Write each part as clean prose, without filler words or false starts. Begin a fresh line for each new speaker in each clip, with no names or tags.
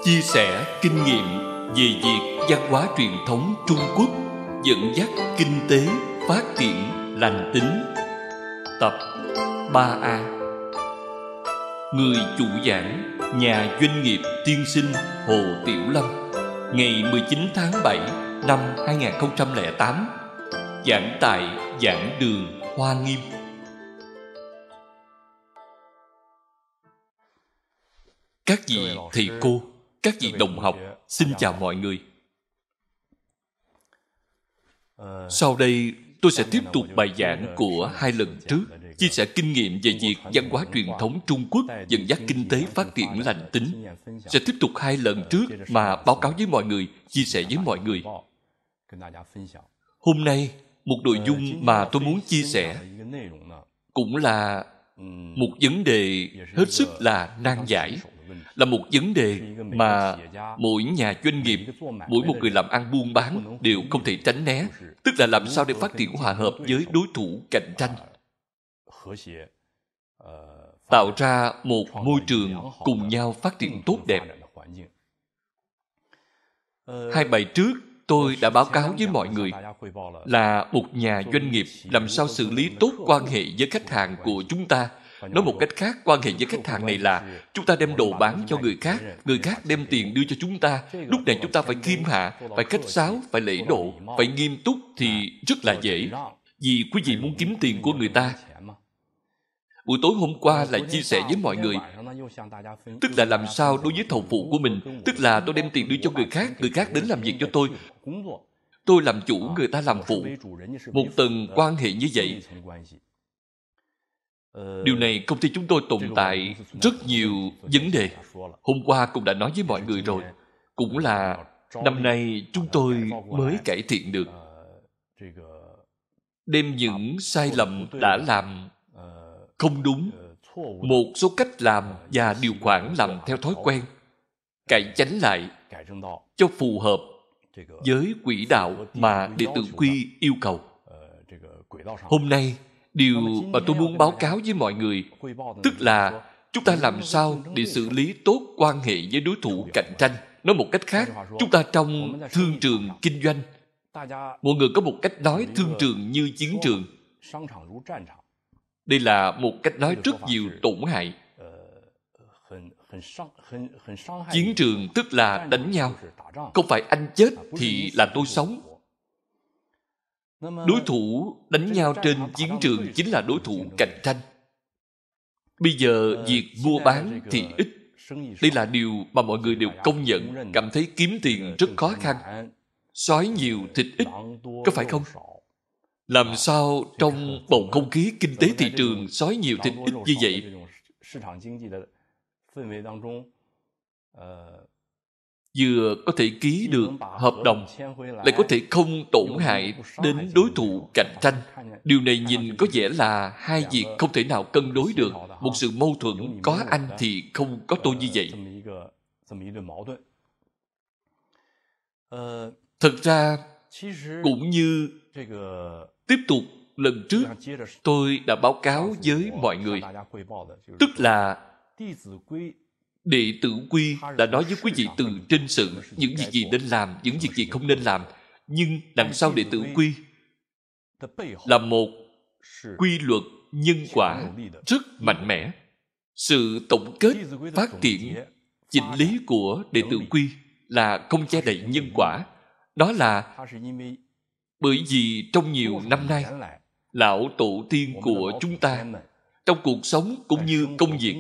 Chia sẻ kinh nghiệm về việc văn hóa truyền thống Trung Quốc dẫn dắt kinh tế phát triển lành tính. Tập 3A. Người chủ giảng, nhà doanh nghiệp tiên sinh Hồ Tiểu Lâm, ngày 19 tháng 7 năm 2008, giảng tại giảng đường Hoa Nghiêm. Các vị thầy cô, các vị đồng học, xin chào mọi người. Sau đây, tôi sẽ tiếp tục bài giảng của 2 lần trước, chia sẻ kinh nghiệm về việc văn hóa truyền thống Trung Quốc dẫn dắt kinh tế phát triển lành tính. Sẽ tiếp tục 2 lần trước mà báo cáo với mọi người, chia sẻ với mọi người. Hôm nay, một nội dung mà tôi muốn chia sẻ cũng là một vấn đề hết sức là nan giải, là một vấn đề mà mỗi nhà doanh nghiệp, mỗi một người làm ăn buôn bán đều không thể tránh né, tức là làm sao để phát triển hòa hợp với đối thủ cạnh tranh, tạo ra một môi trường cùng nhau phát triển tốt đẹp. 2 bài trước tôi đã báo cáo với mọi người là một nhà doanh nghiệp làm sao xử lý tốt quan hệ với khách hàng của chúng ta. Nói một cách khác, quan hệ với khách hàng này là chúng ta đem đồ bán cho người khác đem tiền đưa cho chúng ta. Lúc này chúng ta phải khiêm hạ, phải khách sáo, phải lễ độ, phải nghiêm túc thì rất là dễ. Vì quý vị muốn kiếm tiền của người ta. Buổi tối hôm qua lại chia sẻ với mọi người, tức là làm sao đối với thầu phụ của mình, tức là tôi đem tiền đưa cho người khác đến làm việc cho tôi. Tôi làm chủ, người ta làm phụ. Một tầng quan hệ như vậy. Điều này công ty chúng tôi tồn tại rất nhiều vấn đề. Hôm qua cũng đã nói với mọi người rồi. Cũng là năm nay chúng tôi mới cải thiện được. Đem những sai lầm đã làm không đúng, một số cách làm và điều khoản làm theo thói quen, cải chánh lại cho phù hợp với quỹ đạo mà đệ tử quy yêu cầu. Hôm nay, điều mà tôi muốn báo cáo với mọi người, tức là chúng ta làm sao để xử lý tốt quan hệ với đối thủ cạnh tranh. Nói một cách khác, chúng ta trong thương trường kinh doanh, mọi người có một cách nói thương trường như chiến trường. Đây là một cách nói rất nhiều tổn hại. Chiến trường tức là đánh nhau. Không phải anh chết thì là tôi sống. Đối thủ đánh nhau trên chiến trường chính là đối thủ cạnh tranh. Bây giờ việc mua bán thì ít. Đây là điều mà mọi người đều công nhận, cảm thấy kiếm tiền rất khó khăn. Sói nhiều thịt ít, có phải không? Làm sao trong bầu không khí kinh tế thị trường sói nhiều thịt ít như vậy, vừa có thể ký được hợp đồng, lại có thể không tổn hại đến đối thủ cạnh tranh. Điều này nhìn có vẻ là hai việc không thể nào cân đối được, một sự mâu thuẫn, có anh thì không có tôi như vậy. Thật ra, cũng như tiếp tục lần trước tôi đã báo cáo với mọi người, tức là đệ tử quy đã nói với quý vị từ trên sự những việc gì nên làm, những việc gì không nên làm. Nhưng đằng sau đệ tử quy là một quy luật nhân quả rất mạnh mẽ. Sự tổng kết phát triển chỉnh lý của đệ tử quy là không che đậy nhân quả. Đó là bởi vì trong nhiều năm nay, lão tổ tiên của chúng ta trong cuộc sống cũng như công việc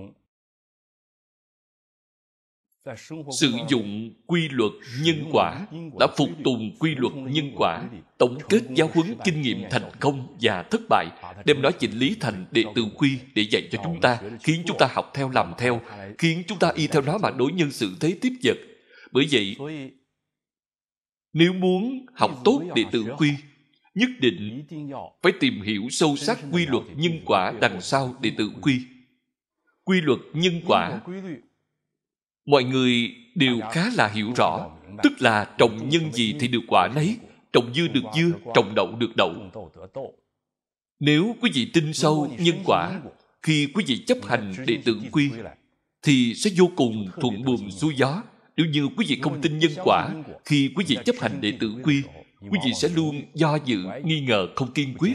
sử dụng quy luật nhân quả, đã phục tùng quy luật nhân quả, tổng kết giáo huấn kinh nghiệm thành công và thất bại, đem nó chỉnh lý thành đệ tử quy để dạy cho chúng ta, khiến chúng ta học theo làm theo, khiến chúng ta y theo nó mà đối nhân xử thế tiếp vật. Bởi vậy, nếu muốn học tốt đệ tử quy, nhất định phải tìm hiểu sâu sắc quy luật nhân quả đằng sau đệ tử quy. Quy luật nhân quả mọi người đều khá là hiểu rõ, tức là trồng nhân gì thì được quả nấy, trồng dưa được dưa, trồng đậu được đậu. Nếu quý vị tin sâu nhân quả, khi quý vị chấp hành đệ tử quy thì sẽ vô cùng thuận buồm xuôi gió. Nếu như quý vị không tin nhân quả, khi quý vị chấp hành đệ tử quy, quý vị sẽ luôn do dự, nghi ngờ, không kiên quyết.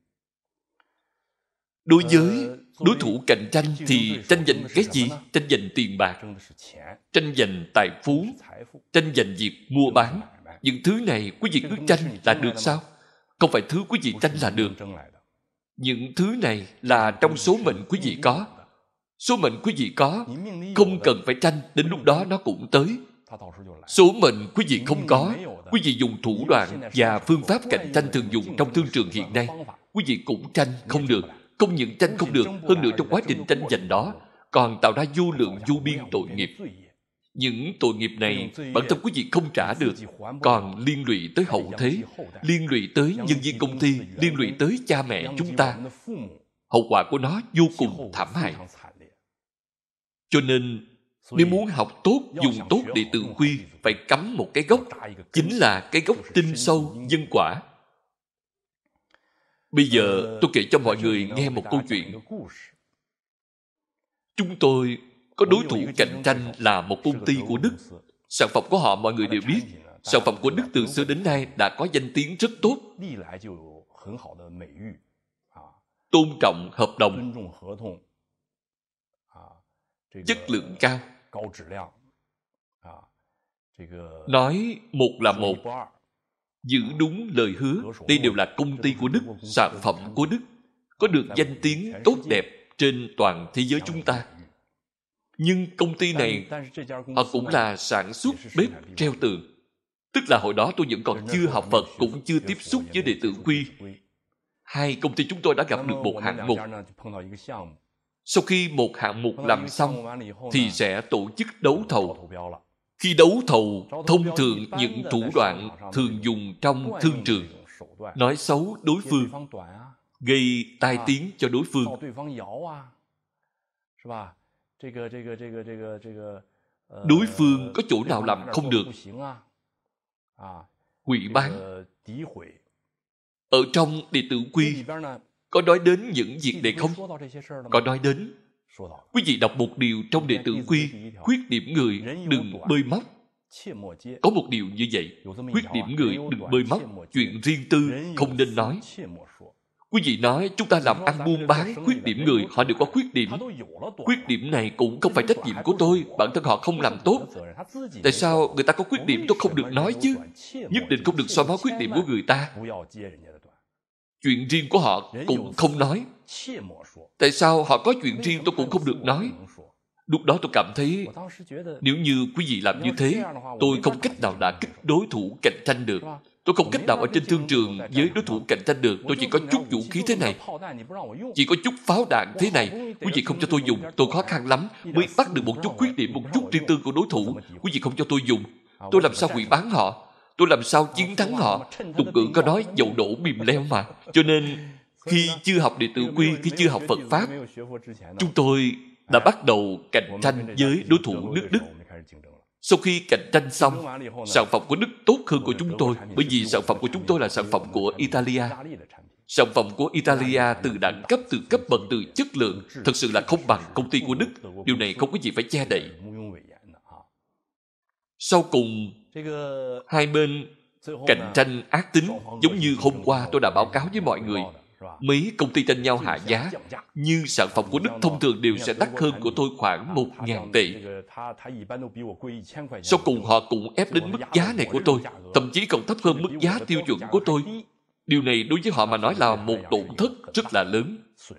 Đối với đối thủ cạnh tranh thì tranh giành cái gì? Tranh giành tiền bạc, tranh giành tài phú, tranh giành việc mua bán. Những thứ này quý vị cứ tranh là được sao? Không phải thứ quý vị tranh là được. Những thứ này là trong số mệnh quý vị có. Số mệnh quý vị có, không cần phải tranh, đến lúc đó nó cũng tới. Số mệnh quý vị không có, quý vị dùng thủ đoạn và phương pháp cạnh tranh thường dùng trong thương trường hiện nay, quý vị cũng tranh không được. Không những tranh không được, hơn nữa trong quá trình tranh giành đó còn tạo ra vô lượng vô biên tội nghiệp. Những tội nghiệp này bản thân quý vị không trả được, còn liên lụy tới hậu thế, liên lụy tới nhân viên công ty, liên lụy tới cha mẹ chúng ta. Hậu quả của nó vô cùng thảm hại. Cho nên nếu muốn học tốt, dùng tốt đệ tử quy, phải cắm một cái gốc, chính là cái gốc tinh sâu nhân quả. Bây giờ tôi kể cho mọi người nghe một câu chuyện. Chúng tôi có đối thủ cạnh tranh là một công ty của Đức. Sản phẩm của họ mọi người đều biết. Sản phẩm của Đức từ xưa đến nay đã có danh tiếng rất tốt. Tôn trọng hợp đồng, chất lượng cao. Nói một là một, giữ đúng lời hứa. Đây đều là công ty của Đức, sản phẩm của Đức, có được danh tiếng tốt đẹp trên toàn thế giới chúng ta. Nhưng công ty này, họ cũng là sản xuất bếp treo tường. Tức là hồi đó tôi vẫn còn chưa học Phật, cũng chưa tiếp xúc với đệ tử quy. Hai công ty chúng tôi đã gặp được một hạng mục. Sau khi một hạng mục làm xong, thì sẽ tổ chức đấu thầu. Khi đấu thầu, thông thường những thủ đoạn thường dùng trong thương trường, nói xấu đối phương, gây tai tiếng cho đối phương. Đối phương có chỗ nào làm không được, hủy bán. Ở trong đệ tử quy có nói đến những việc này không? Có nói đến. Quý vị đọc một điều trong đệ tử quy, khuyết điểm người đừng bơi móc. Có một điều như vậy, khuyết điểm người đừng bơi móc, chuyện riêng tư không nên nói. Quý vị nói chúng ta làm ăn buôn bán, khuyết điểm người họ đều có khuyết điểm. Khuyết điểm này cũng không phải trách nhiệm của tôi, bản thân họ không làm tốt. Tại sao người ta có khuyết điểm tôi không được nói chứ? Nhất định không được soi mói khuyết điểm của người ta. Chuyện riêng của họ cũng không nói. Tại sao họ có chuyện riêng tôi cũng không được nói? Lúc đó tôi cảm thấy nếu như quý vị làm như thế, tôi không cách nào đã kích đối thủ cạnh tranh được. Tôi không cách nào ở trên thương trường với đối thủ cạnh tranh được. Tôi chỉ có chút vũ khí thế này, chỉ có chút pháo đạn thế này. Quý vị không cho tôi dùng, tôi khó khăn lắm mới bắt được một chút khuyết điểm, một chút riêng tư của đối thủ. Quý vị không cho tôi dùng, tôi làm sao hủy bán họ? Tôi làm sao chiến thắng họ? Tục ngữ có nói dậu đổ bìm leo mà. Cho nên khi chưa học đệ tử quy, khi chưa học Phật Pháp, chúng tôi đã bắt đầu cạnh tranh với đối thủ nước Đức. Sau khi cạnh tranh xong, sản phẩm của Đức tốt hơn của chúng tôi, bởi vì sản phẩm của chúng tôi là sản phẩm của Italia. Sản phẩm của Italia từ đẳng cấp, từ cấp bậc, từ chất lượng thật sự là không bằng công ty của Đức. Điều này không có gì phải che đậy. Sau cùng, hai bên cạnh tranh ác tính. Giống như hôm qua tôi đã báo cáo với mọi người, mấy công ty tranh nhau hạ giá, nhưng sản phẩm của Đức thông thường đều sẽ đắt hơn của tôi khoảng 1.000 tệ. Sau cùng họ cũng ép đến mức giá này của tôi, thậm chí còn thấp hơn mức giá tiêu chuẩn của tôi. Điều này đối với họ mà nói là một tổn thất rất là lớn.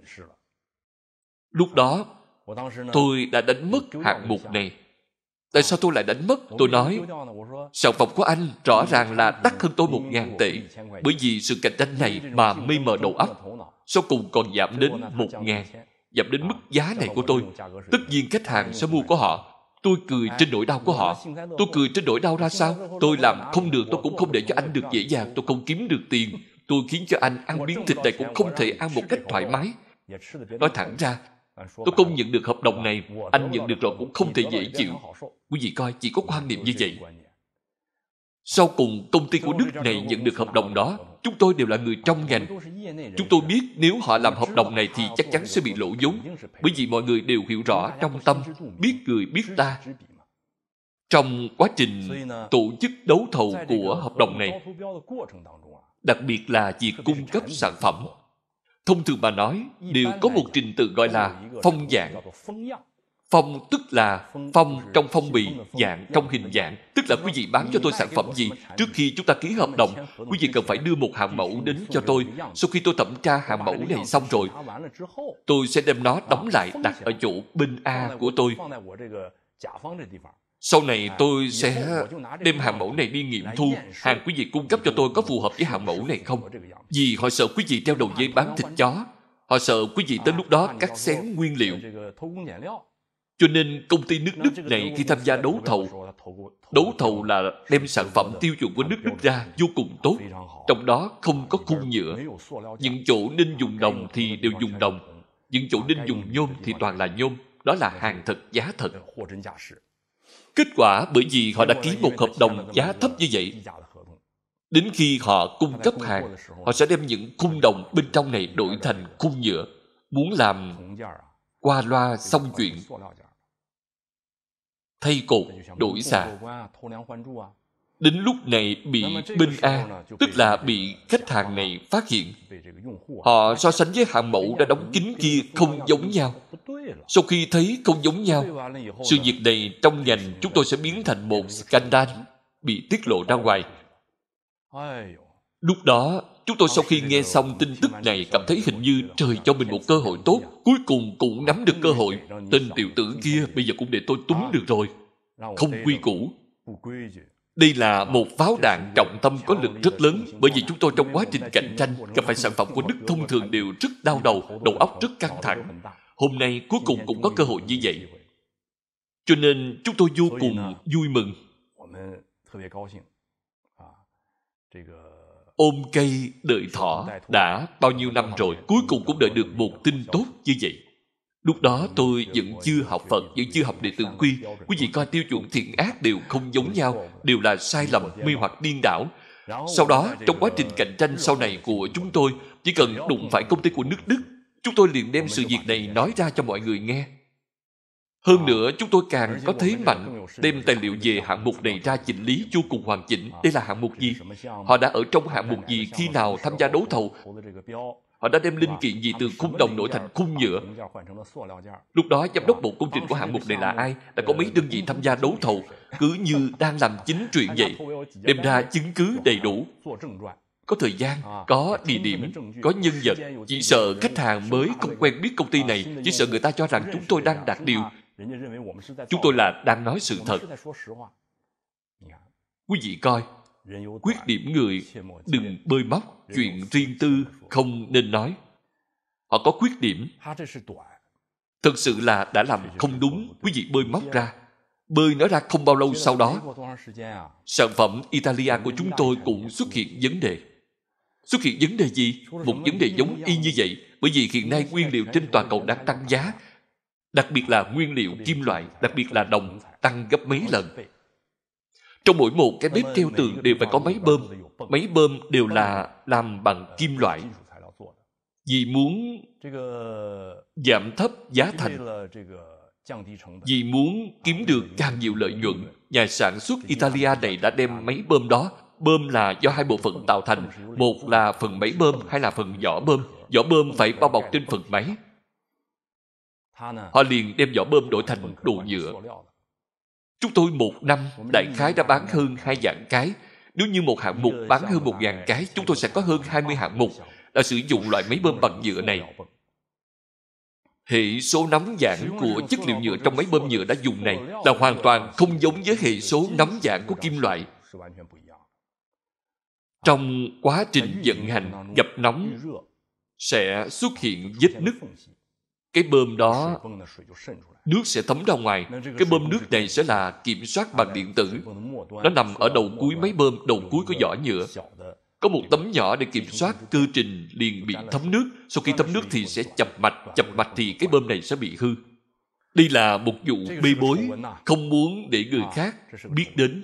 Lúc đó, tôi đã đánh mất hạng mục này. Tại sao tôi lại đánh mất? Tôi nói, sản phẩm của anh rõ ràng là đắt hơn tôi 1.000 tệ. Bởi vì sự cạnh tranh này mà mê mờ đầu óc. Sau cùng còn giảm đến 1.000, giảm đến mức giá này của tôi. Tất nhiên khách hàng sẽ mua của họ. Tôi cười trên nỗi đau của họ. Tôi cười trên nỗi đau ra sao? Tôi làm không được, tôi cũng không để cho anh được dễ dàng. Tôi không kiếm được tiền. Tôi khiến cho anh ăn miếng thịt này cũng không thể ăn một cách thoải mái. Nói thẳng ra, tôi không nhận được hợp đồng này, anh nhận được rồi cũng không thể dễ chịu. Quý vị coi, chỉ có quan niệm như vậy. Sau cùng, công ty của Đức này nhận được hợp đồng đó. Chúng tôi đều là người trong ngành. Chúng tôi biết nếu họ làm hợp đồng này thì chắc chắn sẽ bị lỗ vốn. Bởi vì mọi người đều hiểu rõ trong tâm, biết người biết ta. Trong quá trình tổ chức đấu thầu của hợp đồng này, đặc biệt là việc cung cấp sản phẩm, thông thường mà nói, đều có một trình tự gọi là phong dạng. Phong tức là phong trong phong bì, dạng trong hình dạng. Tức là quý vị bán cho tôi sản phẩm gì, trước khi chúng ta ký hợp đồng, quý vị cần phải đưa một hàng mẫu đến cho tôi. Sau khi tôi thẩm tra hàng mẫu này xong rồi, tôi sẽ đem nó đóng lại đặt ở chỗ bên A của tôi. Sau này tôi sẽ đem hàng mẫu này đi nghiệm thu, hàng quý vị cung cấp cho tôi có phù hợp với hàng mẫu này không? Vì họ sợ quý vị treo đầu dây bán thịt chó. Họ sợ quý vị tới lúc đó cắt xén nguyên liệu. Cho nên công ty nước Đức này khi tham gia đấu thầu là đem sản phẩm tiêu chuẩn của nước Đức ra vô cùng tốt. Trong đó không có khung nhựa. Những chỗ nên dùng đồng thì đều dùng đồng. Những chỗ nên dùng nhôm thì toàn là nhôm. Đó là hàng thật giá thật. Kết quả bởi vì họ đã ký một hợp đồng giá thấp như vậy, đến khi họ cung cấp hàng, họ sẽ đem những khung đồng bên trong này đổi thành khung nhựa. Muốn làm qua loa xong chuyện, thay cột, đổi xà. Đến lúc này bị bên A, tức là bị khách hàng này phát hiện. Họ so sánh với hàng mẫu đã đóng kín kia không giống nhau. Sau khi thấy không giống nhau, sự việc này trong ngành chúng tôi sẽ biến thành một scandal, bị tiết lộ ra ngoài. Lúc đó, chúng tôi sau khi nghe xong tin tức này cảm thấy hình như trời cho mình một cơ hội tốt. Cuối cùng cũng nắm được cơ hội. Tên tiểu tử kia bây giờ cũng để tôi túm được rồi. Không quy củ. Đây là một pháo đạn trọng tâm có lực rất lớn, bởi vì chúng tôi trong quá trình cạnh tranh gặp phải sản phẩm của Đức thông thường đều rất đau đầu, đầu óc rất căng thẳng. Hôm nay cuối cùng cũng có cơ hội như vậy. Cho nên chúng tôi vô cùng vui mừng. Ôm cây đợi thỏ đã bao nhiêu năm rồi, cuối cùng cũng đợi được một tin tốt như vậy. Lúc đó tôi vẫn chưa học Phật, vẫn chưa học Đệ Tử Quy. Quý vị coi tiêu chuẩn thiện ác đều không giống nhau, đều là sai lầm, mê hoặc điên đảo. Sau đó, trong quá trình cạnh tranh sau này của chúng tôi, chỉ cần đụng phải công ty của nước Đức, chúng tôi liền đem sự việc này nói ra cho mọi người nghe. Hơn nữa, chúng tôi càng có thế mạnh, đem tài liệu về hạng mục này ra chỉnh lý vô cùng hoàn chỉnh. Đây là hạng mục gì? Họ đã ở trong hạng mục gì khi nào tham gia đấu thầu? Họ đã đem linh kiện gì từ khung đồng đổi thành khung nhựa. Lúc đó giám đốc bộ công trình của hạng mục này là ai? Đã có mấy đơn vị tham gia đấu thầu, cứ như đang làm chính chuyện vậy. Đem ra chứng cứ đầy đủ. Có thời gian, có địa điểm, có nhân vật. Chỉ sợ khách hàng mới không quen biết công ty này, chỉ sợ người ta cho rằng chúng tôi đang đạt điều. Chúng tôi là đang nói sự thật. Quý vị coi, khuyết điểm người đừng bơi móc, chuyện riêng tư không nên nói. Họ có khuyết điểm, thực sự là đã làm không đúng, quý vị bơi móc ra. Bơi nó ra không bao lâu sau đó, sản phẩm Italia của chúng tôi cũng xuất hiện vấn đề. Xuất hiện vấn đề gì? Một vấn đề giống y như vậy, bởi vì hiện nay nguyên liệu trên toàn cầu đang tăng giá, đặc biệt là nguyên liệu kim loại, đặc biệt là đồng, tăng gấp mấy lần. Trong mỗi một cái bếp treo tường đều phải có máy bơm. Máy bơm đều là làm bằng kim loại. Vì muốn giảm thấp giá thành, vì muốn kiếm được càng nhiều lợi nhuận, nhà sản xuất Italia này đã đem máy bơm đó. Bơm là do hai bộ phận tạo thành, một là phần máy bơm, hai là phần vỏ bơm. Vỏ bơm phải bao bọc trên phần máy. Họ liền đem vỏ bơm đổi thành đồ nhựa. Chúng tôi một năm đại khái đã bán hơn 2 vạn cái. Nếu như một hạng mục bán hơn 1.000 cái, chúng tôi sẽ có hơn 20 hạng mục đã sử dụng loại máy bơm bằng nhựa này. Hệ số nắm giãn của chất liệu nhựa trong máy bơm nhựa đã dùng này là hoàn toàn không giống với hệ số nắm giãn của kim loại. Trong quá trình vận hành gặp nóng sẽ xuất hiện vết nứt. Cái bơm đó, nước sẽ thấm ra ngoài. Cái bơm nước này sẽ là kiểm soát bằng điện tử. Nó nằm ở đầu cuối máy bơm, đầu cuối của vỏ nhựa. Có một tấm nhỏ để kiểm soát cơ trình liền bị thấm nước. Sau khi thấm nước thì sẽ chập mạch thì cái bơm này sẽ bị hư. Đây là một vụ bê bối, không muốn để người khác biết đến.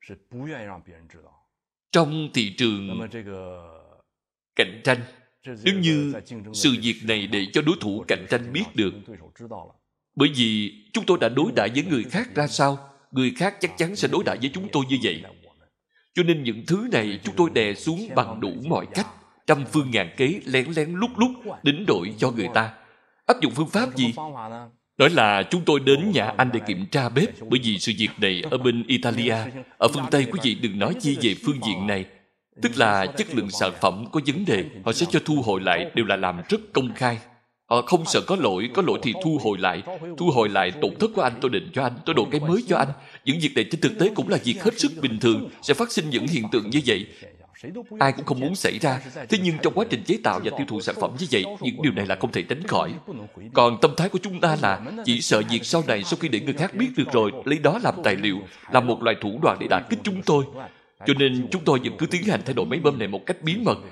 Trong thị trường cạnh tranh, nếu như sự việc này để cho đối thủ cạnh tranh biết được, bởi vì chúng tôi đã đối đãi với người khác ra sao, người khác chắc chắn sẽ đối đãi với chúng tôi như vậy. Cho nên những thứ này chúng tôi đè xuống bằng đủ mọi cách, trăm phương ngàn kế, lén lén lút lút, đánh đổi cho người ta. Áp dụng phương pháp gì? Đó là chúng tôi đến nhà anh để kiểm tra bếp, bởi vì sự việc này ở bên Italia. Ở phương Tây quý vị đừng nói chi về phương diện này. Tức là chất lượng sản phẩm có vấn đề, họ sẽ cho thu hồi lại, đều là làm rất công khai. Họ không sợ có lỗi thì thu hồi lại tổn thất của anh tôi định cho anh, tôi đổi cái mới cho anh. Những việc này trên thực tế cũng là việc hết sức bình thường, sẽ phát sinh những hiện tượng như vậy. Ai cũng không muốn xảy ra, thế nhưng trong quá trình chế tạo và tiêu thụ sản phẩm như vậy, những điều này là không thể tránh khỏi. Còn tâm thái của chúng ta là chỉ sợ việc sau này sau khi để người khác biết được rồi, lấy đó làm tài liệu, là một loại thủ đoạn để đả kích chúng tôi. Cho nên chúng tôi vẫn cứ tiến hành thay đổi máy bơm này một cách bí mật.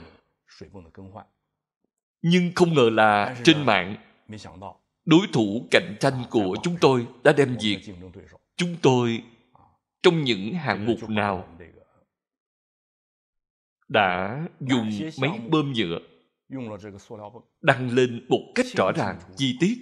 Nhưng không ngờ là trên mạng, đối thủ cạnh tranh của chúng tôi đã đem việc chúng tôi trong những hạng mục nào đã dùng máy bơm nhựa đăng lên một cách rõ ràng, chi tiết.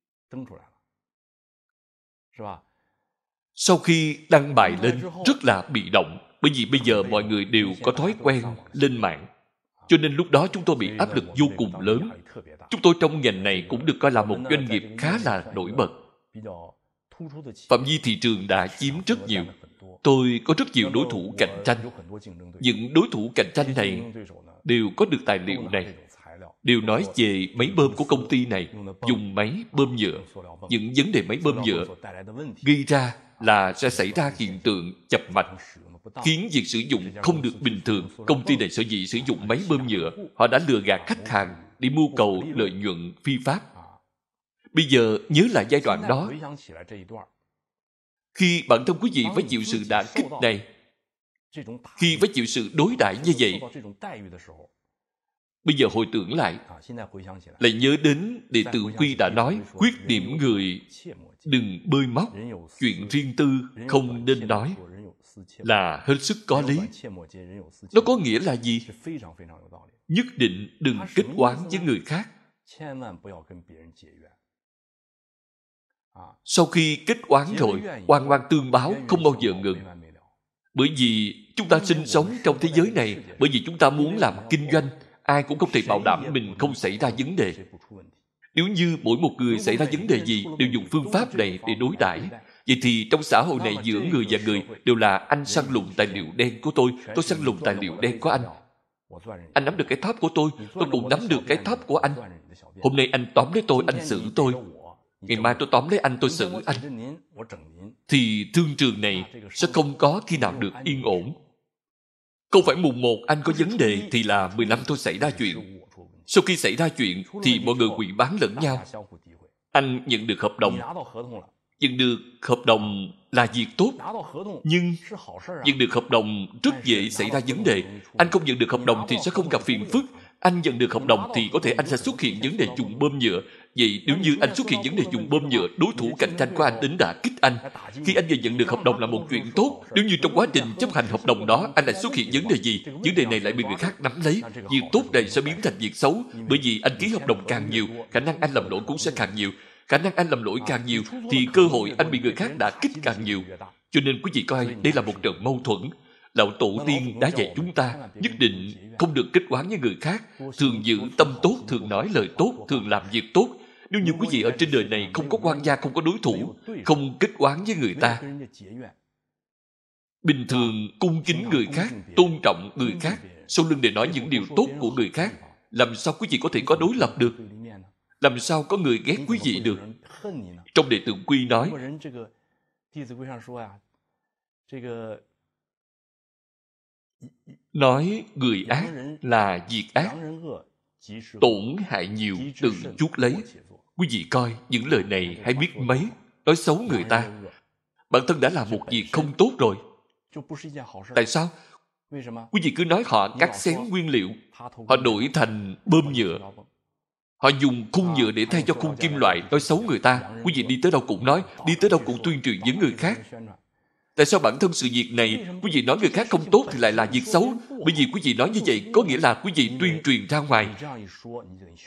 Sau khi đăng bài lên, rất là bị động, bởi vì bây giờ mọi người đều có thói quen lên mạng. Cho nên lúc đó chúng tôi bị áp lực vô cùng lớn. Chúng tôi trong ngành này cũng được coi là một doanh nghiệp khá là nổi bật. Phạm vi thị trường đã chiếm rất nhiều. Tôi có rất nhiều đối thủ cạnh tranh. Những đối thủ cạnh tranh này đều có được tài liệu này, đều nói về máy bơm của công ty này dùng máy bơm nhựa. Những vấn đề máy bơm nhựa gây ra là sẽ xảy ra hiện tượng chập mạch, khiến việc sử dụng không được bình thường. Công ty này sở dĩ sử dụng máy bơm nhựa, họ đã lừa gạt khách hàng để mưu cầu lợi nhuận phi pháp. Bây giờ nhớ lại giai đoạn đó, khi bản thân quý vị phải chịu sự đả kích này, khi phải chịu sự đối đãi như vậy, bây giờ hồi tưởng lại nhớ đến Đệ Tử Quy đã nói, khuyết điểm người đừng bơi móc, chuyện riêng tư không nên nói, là hết sức có lý. Nó có nghĩa là gì? Nhất định đừng kết oán với người khác. Sau khi kết oán rồi, oan oan tương báo, không bao giờ ngừng. Bởi vì chúng ta sinh sống trong thế giới này, bởi vì chúng ta muốn làm kinh doanh, ai cũng không thể bảo đảm mình không xảy ra vấn đề. Nếu như mỗi một người xảy ra vấn đề gì đều dùng phương pháp này để đối đãi, vậy thì trong xã hội này giữa người và người đều là anh săn lùng tài liệu đen của tôi săn lùng tài liệu đen của anh. Anh nắm được cái thóp của tôi cũng nắm được cái thóp của anh. Hôm nay anh tóm lấy tôi, anh xử tôi. Ngày mai tôi tóm lấy anh, tôi xử anh. Thì thương trường này sẽ không có khi nào được yên ổn. Không phải mùng 1 anh có vấn đề thì là 15 tôi xảy ra chuyện. Sau khi xảy ra chuyện thì mọi người quỵ bán lẫn nhau. Anh nhận được hợp đồng. Nhận được hợp đồng là việc tốt. Nhưng nhận được hợp đồng rất dễ xảy ra vấn đề. Anh không nhận được hợp đồng thì sẽ không gặp phiền phức. Anh nhận được hợp đồng thì có thể anh sẽ xuất hiện vấn đề dùng bơm nhựa. Vậy nếu như anh xuất hiện vấn đề dùng bơm nhựa, đối thủ cạnh tranh của anh đến đả kích anh. Khi anh vừa nhận được hợp đồng là một chuyện tốt. Nếu như trong quá trình chấp hành hợp đồng đó anh lại xuất hiện vấn đề gì, vấn đề này lại bị người khác nắm lấy, việc tốt này sẽ biến thành việc xấu. Bởi vì anh ký hợp đồng càng nhiều, khả năng anh làm lỗi cũng sẽ càng nhiều. Khả năng anh làm lỗi càng nhiều thì cơ hội anh bị người khác đả kích càng nhiều. Cho nên quý vị coi đây là một trận mâu thuẫn. Lão Tổ tiên đã dạy chúng ta nhất định không được kết oán với người khác, thường giữ tâm tốt, thường nói lời tốt, thường làm việc tốt. Nếu như quý vị ở trên đời này không có quan gia, không có đối thủ, không kết oán với người ta, bình thường cung kính người khác, tôn trọng người khác, sau lưng để nói những điều tốt của người khác, làm sao quý vị có thể có đối lập được? Làm sao có người ghét quý vị được? Trong Đệ Tử Quy nói, người ác là việc ác, tổn hại nhiều tự chuốc lấy. Quý vị coi những lời này hãy biết mấy, nói xấu người ta, bản thân đã là một việc không tốt rồi. Tại sao? Quý vị cứ nói họ cắt xén nguyên liệu, họ đổi thành bơm nhựa, họ dùng khung nhựa để thay cho khung kim loại, nói xấu người ta. Quý vị đi tới đâu cũng nói, đi tới đâu cũng tuyên truyền với người khác. Tại sao bản thân sự việc này quý vị nói người khác không tốt thì lại là việc xấu? Bởi vì quý vị nói như vậy có nghĩa là quý vị tuyên truyền ra ngoài.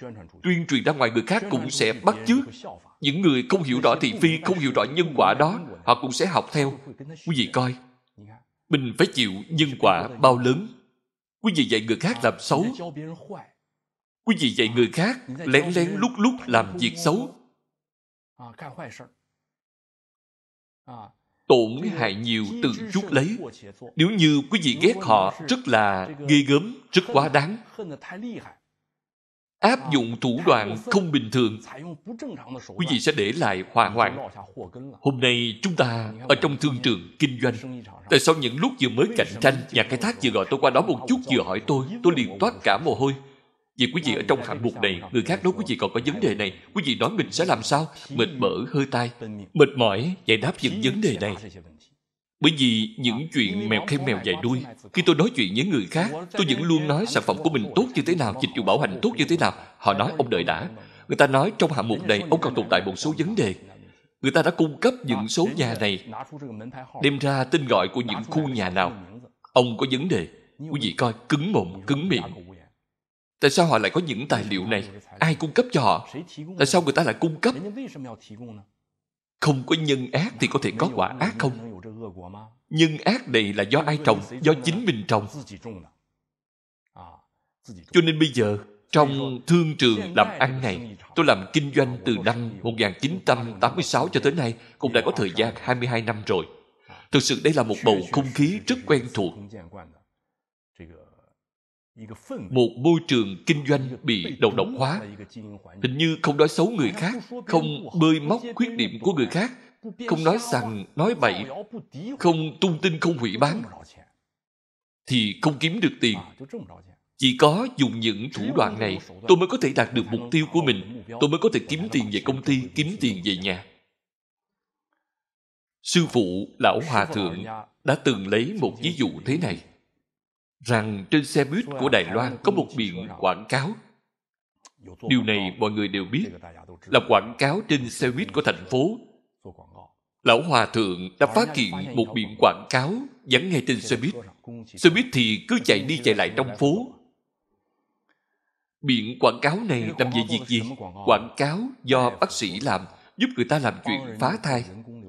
Tuyên truyền ra ngoài người khác cũng sẽ bắt chước. Những người không hiểu rõ thị phi, không hiểu rõ nhân quả đó, họ cũng sẽ học theo. Quý vị coi, mình phải chịu nhân quả bao lớn. Quý vị dạy người khác làm xấu, quý vị dạy người khác lén lén lút lút làm việc xấu, tổn hại nhiều tự chuốc lấy. Nếu như quý vị ghét họ rất là ghê gớm, rất quá đáng, áp dụng thủ đoạn không bình thường, quý vị sẽ để lại họa hoạn. Hôm nay chúng ta ở trong thương trường kinh doanh, tại sao những lúc vừa mới cạnh tranh, nhà khai thác vừa gọi tôi qua đó một chút, vừa hỏi tôi liền toát cả mồ hôi. Vì quý vị ở trong hạng mục này, người khác nói quý vị còn có vấn đề này, quý vị nói mình sẽ làm sao? Mệt bở hơi tai, mệt mỏi giải đáp những vấn đề này. Bởi vì những chuyện mèo khen mèo dài đuôi, khi tôi nói chuyện với người khác, tôi vẫn luôn nói sản phẩm của mình tốt như thế nào, dịch vụ bảo hành tốt như thế nào. Họ nói ông đợi đã. Người ta nói trong hạng mục này ông còn tồn tại một số vấn đề. Người ta đã cung cấp những số nhà này, đem ra tên gọi của những khu nhà nào. Ông có vấn đề. Quý vị coi, cứng mồm, cứng miệng. Tại sao họ lại có những tài liệu này? Ai cung cấp cho họ? Tại sao người ta lại cung cấp? Không có nhân ác thì có thể có quả ác không? Nhân ác này là do ai trồng? Do chính mình trồng. Cho nên bây giờ, trong thương trường làm ăn này, tôi làm kinh doanh từ năm 1986 cho tới nay, cũng đã có thời gian 22 năm rồi. Thực sự đây là một bầu không khí rất quen thuộc. Một môi trường kinh doanh bị đầu độc hóa, hình như không nói xấu người khác, không bơi móc khuyết điểm của người khác, không nói sằng, nói bậy, không tung tin, không hủy bán, thì không kiếm được tiền. Chỉ có dùng những thủ đoạn này, tôi mới có thể đạt được mục tiêu của mình, tôi mới có thể kiếm tiền về công ty, kiếm tiền về nhà. Sư phụ Lão Hòa Thượng đã từng lấy một ví dụ thế này, rằng trên xe buýt của Đài Loan có một biển quảng cáo. Điều này mọi người đều biết, là quảng cáo trên xe buýt của thành phố. Lão Hòa Thượng đã phát hiện một biển quảng cáo dán ngay trên xe buýt. Xe buýt thì cứ chạy đi chạy lại trong phố. Biển quảng cáo này làm về việc gì? Quảng cáo do bác sĩ làm, giúp người ta làm chuyện phá thai.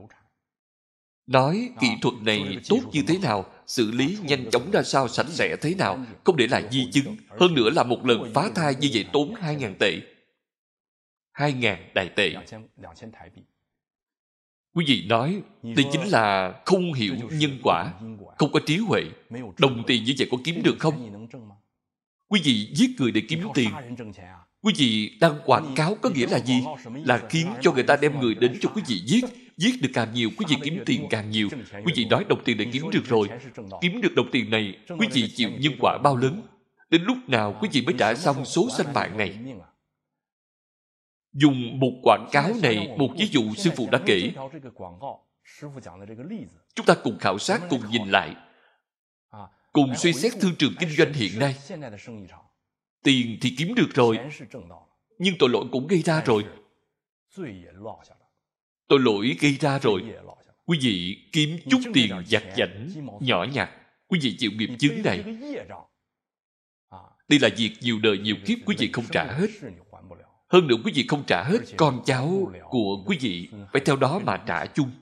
Nói kỹ thuật này tốt như thế nào, xử lý nhanh chóng ra sao, sạch sẽ thế nào, không để lại di chứng. Hơn nữa là một lần phá thai như vậy tốn 2.000 tệ. 2.000 Đài tệ. Quý vị nói, đây chính là không hiểu nhân quả, không có trí huệ. Đồng tiền như vậy có kiếm được không? Quý vị giết người để kiếm tiền. Quý vị đăng quảng cáo có nghĩa là gì? Là khiến cho người ta đem người đến cho quý vị giết. Giết được càng nhiều, quý vị kiếm tiền càng nhiều. Quý vị nói đồng tiền này kiếm được rồi. Kiếm được đồng tiền này, quý vị chịu nhân quả bao lớn. Đến lúc nào quý vị mới trả xong số sanh mạng này? Dùng một quảng cáo này, một ví dụ sư phụ đã kể. Chúng ta cùng khảo sát, cùng nhìn lại, cùng suy xét thương trường kinh doanh hiện nay. Tiền thì kiếm được rồi, nhưng tội lỗi cũng gây ra rồi. Tội lỗi gây ra rồi. Quý vị kiếm chút tiền vặt vãnh, nhỏ nhặt, quý vị chịu nghiệp chướng này. Đây là việc nhiều đời nhiều kiếp quý vị không trả hết. Hơn nữa quý vị không trả hết, con cháu của quý vị phải theo đó mà trả chung.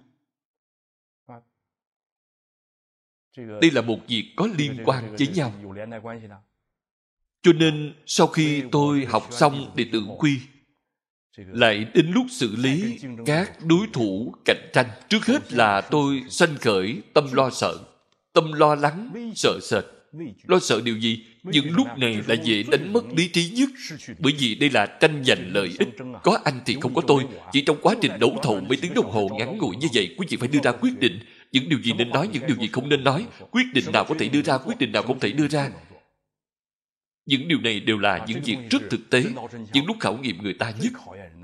Đây là một việc có liên quan với nhau. Cho nên sau khi tôi học xong đệ tử quy, lại đến lúc xử lý các đối thủ cạnh tranh, trước hết là tôi sanh khởi tâm lo sợ, tâm lo lắng, sợ sệt. Lo sợ điều gì? Những lúc này là dễ đánh mất lý trí nhất. Bởi vì đây là tranh giành lợi ích. Có anh thì không có tôi. Chỉ trong quá trình đấu thầu mấy tiếng đồng hồ ngắn ngủi như vậy, quý vị phải đưa ra quyết định. Những điều gì nên nói, những điều gì không nên nói. Quyết định nào có thể đưa ra, quyết định nào không thể đưa ra. Những điều này đều là những việc rất thực tế, những lúc khảo nghiệm người ta nhất.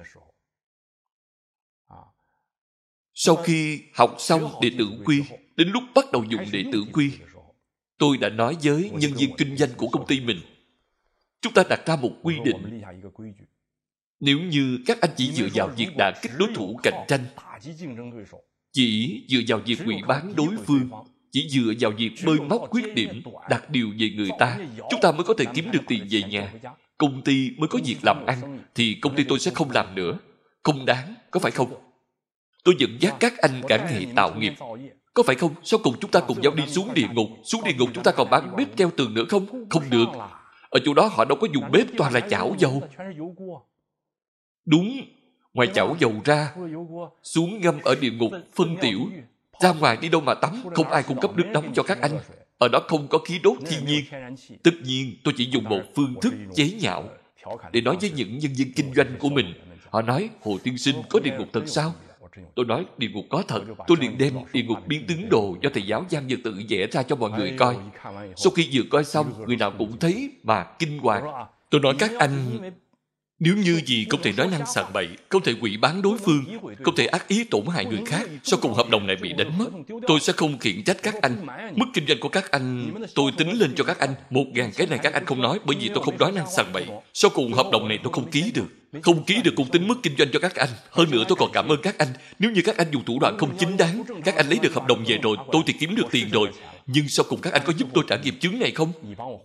Sau khi học xong đệ tử quy, đến lúc bắt đầu dùng đệ tử quy, tôi đã nói với nhân viên kinh doanh của công ty mình, chúng ta đặt ra một quy định. Nếu như các anh chỉ dựa vào việc đả kích đối thủ cạnh tranh, chỉ dựa vào việc hủy bán đối phương, chỉ dựa vào việc bơi móc khuyết điểm, đặt điều về người ta, chúng ta mới có thể kiếm được tiền về nhà. Công ty mới có việc làm ăn, thì công ty tôi sẽ không làm nữa. Không đáng, có phải không? Tôi dẫn dắt các anh cả ngày tạo nghiệp. Có phải không? Sau cùng chúng ta cùng nhau đi xuống địa ngục. Xuống địa ngục chúng ta còn bán bếp treo tường nữa không? Không được. Ở chỗ đó họ đâu có dùng bếp, toàn là chảo dầu. Đúng. Ngoài chảo dầu ra, xuống ngâm ở địa ngục phân tiểu. Ra ngoài đi đâu mà tắm, không ai cung cấp nước nóng cho các anh. Ở đó không có khí đốt thiên nhiên. Tất nhiên tôi chỉ dùng một phương thức chế nhạo để nói với những nhân viên kinh doanh của mình. Họ nói, Hồ tiên sinh có địa ngục thật sao? Tôi nói, địa ngục có thật. Tôi liền đem địa ngục biến tướng đồ do thầy giáo Giang Nhật Tự vẽ ra cho mọi người coi. Sau khi vừa coi xong, người nào cũng thấy mà kinh hoàng. Tôi nói các anh, nếu như gì không thể nói năng sàng bậy, không thể quỷ bán đối phương, không thể ác ý tổn hại người khác, sau cùng hợp đồng này bị đánh mất, tôi sẽ không khiển trách các anh. Mức kinh doanh của các anh tôi tính lên cho các anh 1.000 cái này các anh không nói, bởi vì tôi không nói năng sàng bậy. Sau cùng hợp đồng này tôi không ký được. Không ký được cũng tính mức kinh doanh cho các anh. Hơn nữa tôi còn cảm ơn các anh. Nếu như các anh dùng thủ đoạn không chính đáng, các anh lấy được hợp đồng về rồi, tôi thì kiếm được tiền rồi. Nhưng sau cùng các anh có giúp tôi trả nghiệp chướng này không?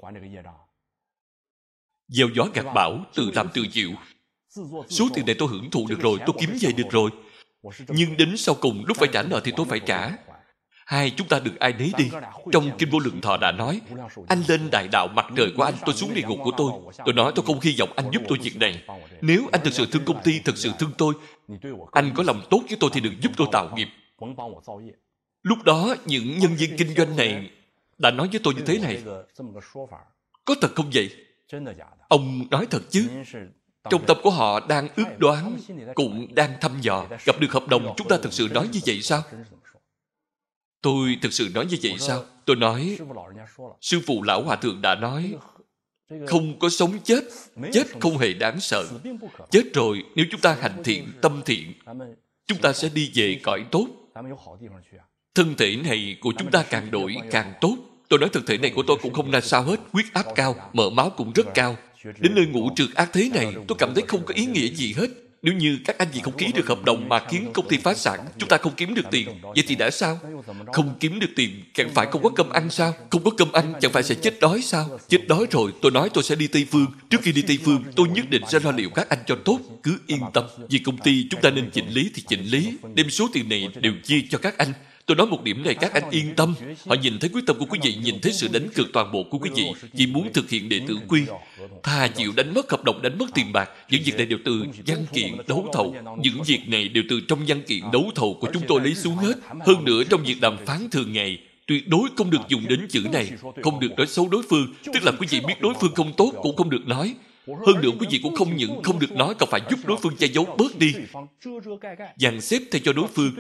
Gieo gió gặt bão, tự làm tự chịu. Số tiền này tôi hưởng thụ được rồi, tôi kiếm về được rồi. Nhưng đến sau cùng, lúc phải trả nợ thì tôi phải trả. Hai chúng ta được ai nấy đi. Trong Kinh Vô Lượng Thọ đã nói, anh lên đại đạo mặt trời của anh, tôi xuống địa ngục của tôi. Tôi nói tôi không hy vọng anh giúp tôi việc này. Nếu anh thực sự thương công ty, thực sự thương tôi, anh có lòng tốt với tôi thì đừng giúp tôi tạo nghiệp. Lúc đó, những nhân viên kinh doanh này đã nói với tôi như thế này. Có thật không vậy? Ông nói thật chứ? Trong tâm của họ đang ước đoán, cũng đang thăm dò. Gặp được hợp đồng, chúng ta thực sự nói như vậy sao? Tôi thực sự nói như vậy sao? Tôi nói, Sư phụ Lão Hòa Thượng đã nói, không có sống chết, chết không hề đáng sợ. Chết rồi, nếu chúng ta hành thiện, tâm thiện, chúng ta sẽ đi về cõi tốt. Thân thể này của chúng ta càng đổi càng tốt. Tôi nói thân thể này của tôi cũng không ra sao hết. Huyết áp cao, mỡ máu cũng rất cao. Đến nơi ngũ trượt ác thế này, tôi cảm thấy không có ý nghĩa gì hết. Nếu như các anh chị không ký được hợp đồng mà khiến công ty phá sản, chúng ta không kiếm được tiền, vậy thì đã sao? Không kiếm được tiền, chẳng phải không có cơm ăn sao? Không có cơm ăn, chẳng phải sẽ chết đói sao? Chết đói rồi, tôi nói tôi sẽ đi Tây Phương. Trước khi đi Tây Phương, tôi nhất định sẽ lo liệu các anh cho tốt. Cứ yên tâm. Vì công ty chúng ta nên chỉnh lý thì chỉnh lý. Đem số tiền này đều chia cho các anh. Tôi nói một điểm này các anh yên tâm. Họ nhìn thấy quyết tâm của quý vị, nhìn thấy sự đánh cược toàn bộ của quý vị. Chỉ muốn thực hiện đệ tử quy. Thà chịu đánh mất hợp đồng, đánh mất tiền bạc. Những việc này đều từ văn kiện đấu thầu. Những việc này đều từ trong văn kiện đấu thầu của chúng tôi lấy xuống hết. Hơn nữa trong việc đàm phán thường ngày, tuyệt đối không được dùng đến chữ này. Không được nói xấu đối phương. Tức là quý vị biết đối phương không tốt cũng không được nói. Hơn nữa quý vị cũng không những không được nói, còn phải giúp đối phương che giấu bớt đi, dàn xếp thay cho đối phương.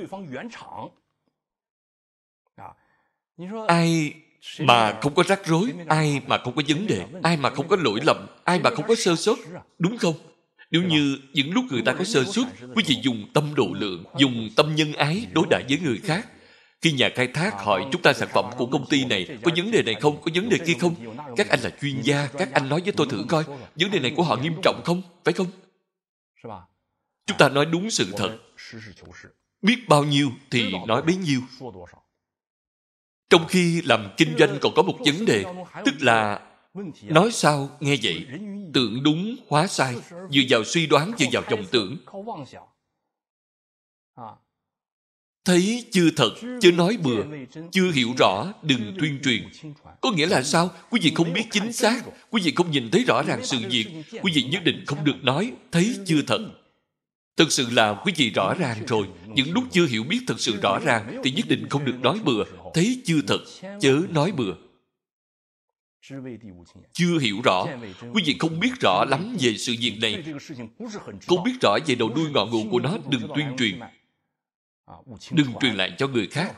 Ai mà không có rắc rối, ai mà không có vấn đề, ai mà không có lỗi lầm, ai mà không có sơ suất, đúng không? Nếu như những lúc người ta có sơ suất, quý vị dùng tâm độ lượng, dùng tâm nhân ái đối đãi với người khác. Khi nhà khai thác hỏi chúng ta sản phẩm của công ty này có vấn đề này không, có vấn đề kia không, các anh là chuyên gia, các anh nói với tôi thử coi, vấn đề này của họ nghiêm trọng không, phải không? Chúng ta nói đúng sự thật, biết bao nhiêu thì nói bấy nhiêu. Trong khi làm kinh doanh còn có một vấn đề, tức là nói sao nghe vậy, tưởng đúng hóa sai, dựa vào suy đoán, dựa vào vọng tưởng. Thấy chưa thật, chưa nói bừa, chưa hiểu rõ, đừng tuyên truyền. Có nghĩa là sao? Quý vị không biết chính xác, quý vị không nhìn thấy rõ ràng sự việc, quý vị nhất định không được nói, thấy chưa thật. Thực sự là quý vị rõ ràng rồi, những lúc chưa hiểu biết thật sự rõ ràng thì nhất định không được nói bừa, thấy chưa thật, chớ nói bừa. Chưa hiểu rõ, quý vị không biết rõ lắm về sự việc này, không biết rõ về đầu đuôi ngọn ngụ của nó, đừng tuyên truyền. Đừng truyền lại cho người khác.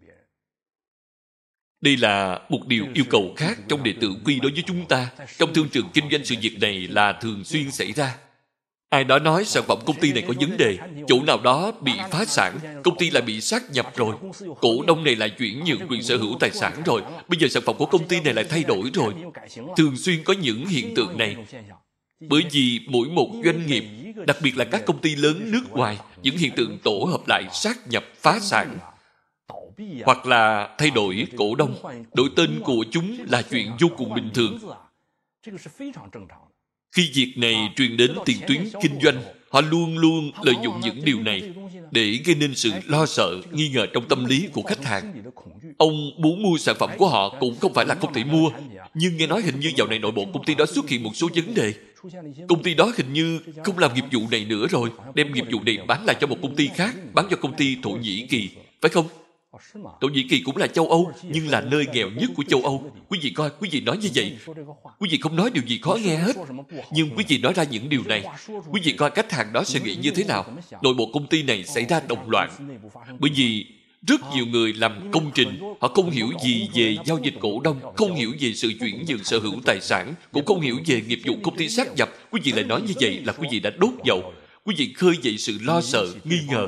Đây là một điều yêu cầu khác trong đệ tử quy đối với chúng ta. Trong thương trường kinh doanh, sự việc này là thường xuyên xảy ra. Ai đó nói sản phẩm công ty này có vấn đề, chỗ nào đó bị phá sản, công ty lại bị sát nhập rồi, cổ đông này lại chuyển nhượng quyền sở hữu tài sản rồi, bây giờ sản phẩm của công ty này lại thay đổi rồi. Thường xuyên có những hiện tượng này. Bởi vì mỗi một doanh nghiệp, đặc biệt là các công ty lớn nước ngoài, những hiện tượng tổ hợp lại, sát nhập, phá sản, hoặc là thay đổi cổ đông, đổi tên của chúng là chuyện vô cùng bình thường. Khi việc này truyền đến tiền tuyến kinh doanh, Họ luôn luôn lợi dụng những điều này để gây nên sự lo sợ, nghi ngờ trong tâm lý của khách hàng. Ông muốn mua sản phẩm của họ cũng không phải là không thể mua, nhưng nghe nói hình như dạo này nội bộ công ty đó xuất hiện một số vấn đề. Công ty đó hình như không làm nghiệp vụ này nữa rồi, đem nghiệp vụ này bán lại cho một công ty khác, bán cho công ty Thổ Nhĩ Kỳ, phải không? Thổ Nhĩ Kỳ cũng là châu Âu, nhưng là nơi nghèo nhất của châu Âu. Quý vị coi, quý vị nói như vậy, quý vị không nói điều gì khó nghe hết, nhưng quý vị nói ra những điều này, quý vị coi khách hàng đó sẽ nghĩ như thế nào? Nội bộ công ty này xảy ra động loạn, bởi vì rất nhiều người làm công trình, họ không hiểu gì về giao dịch cổ đông, không hiểu về sự chuyển nhượng sở hữu tài sản, cũng không hiểu về nghiệp vụ công ty sát nhập. Quý vị lại nói như vậy là quý vị đã đốt dầu, quý vị khơi dậy sự lo sợ, nghi ngờ,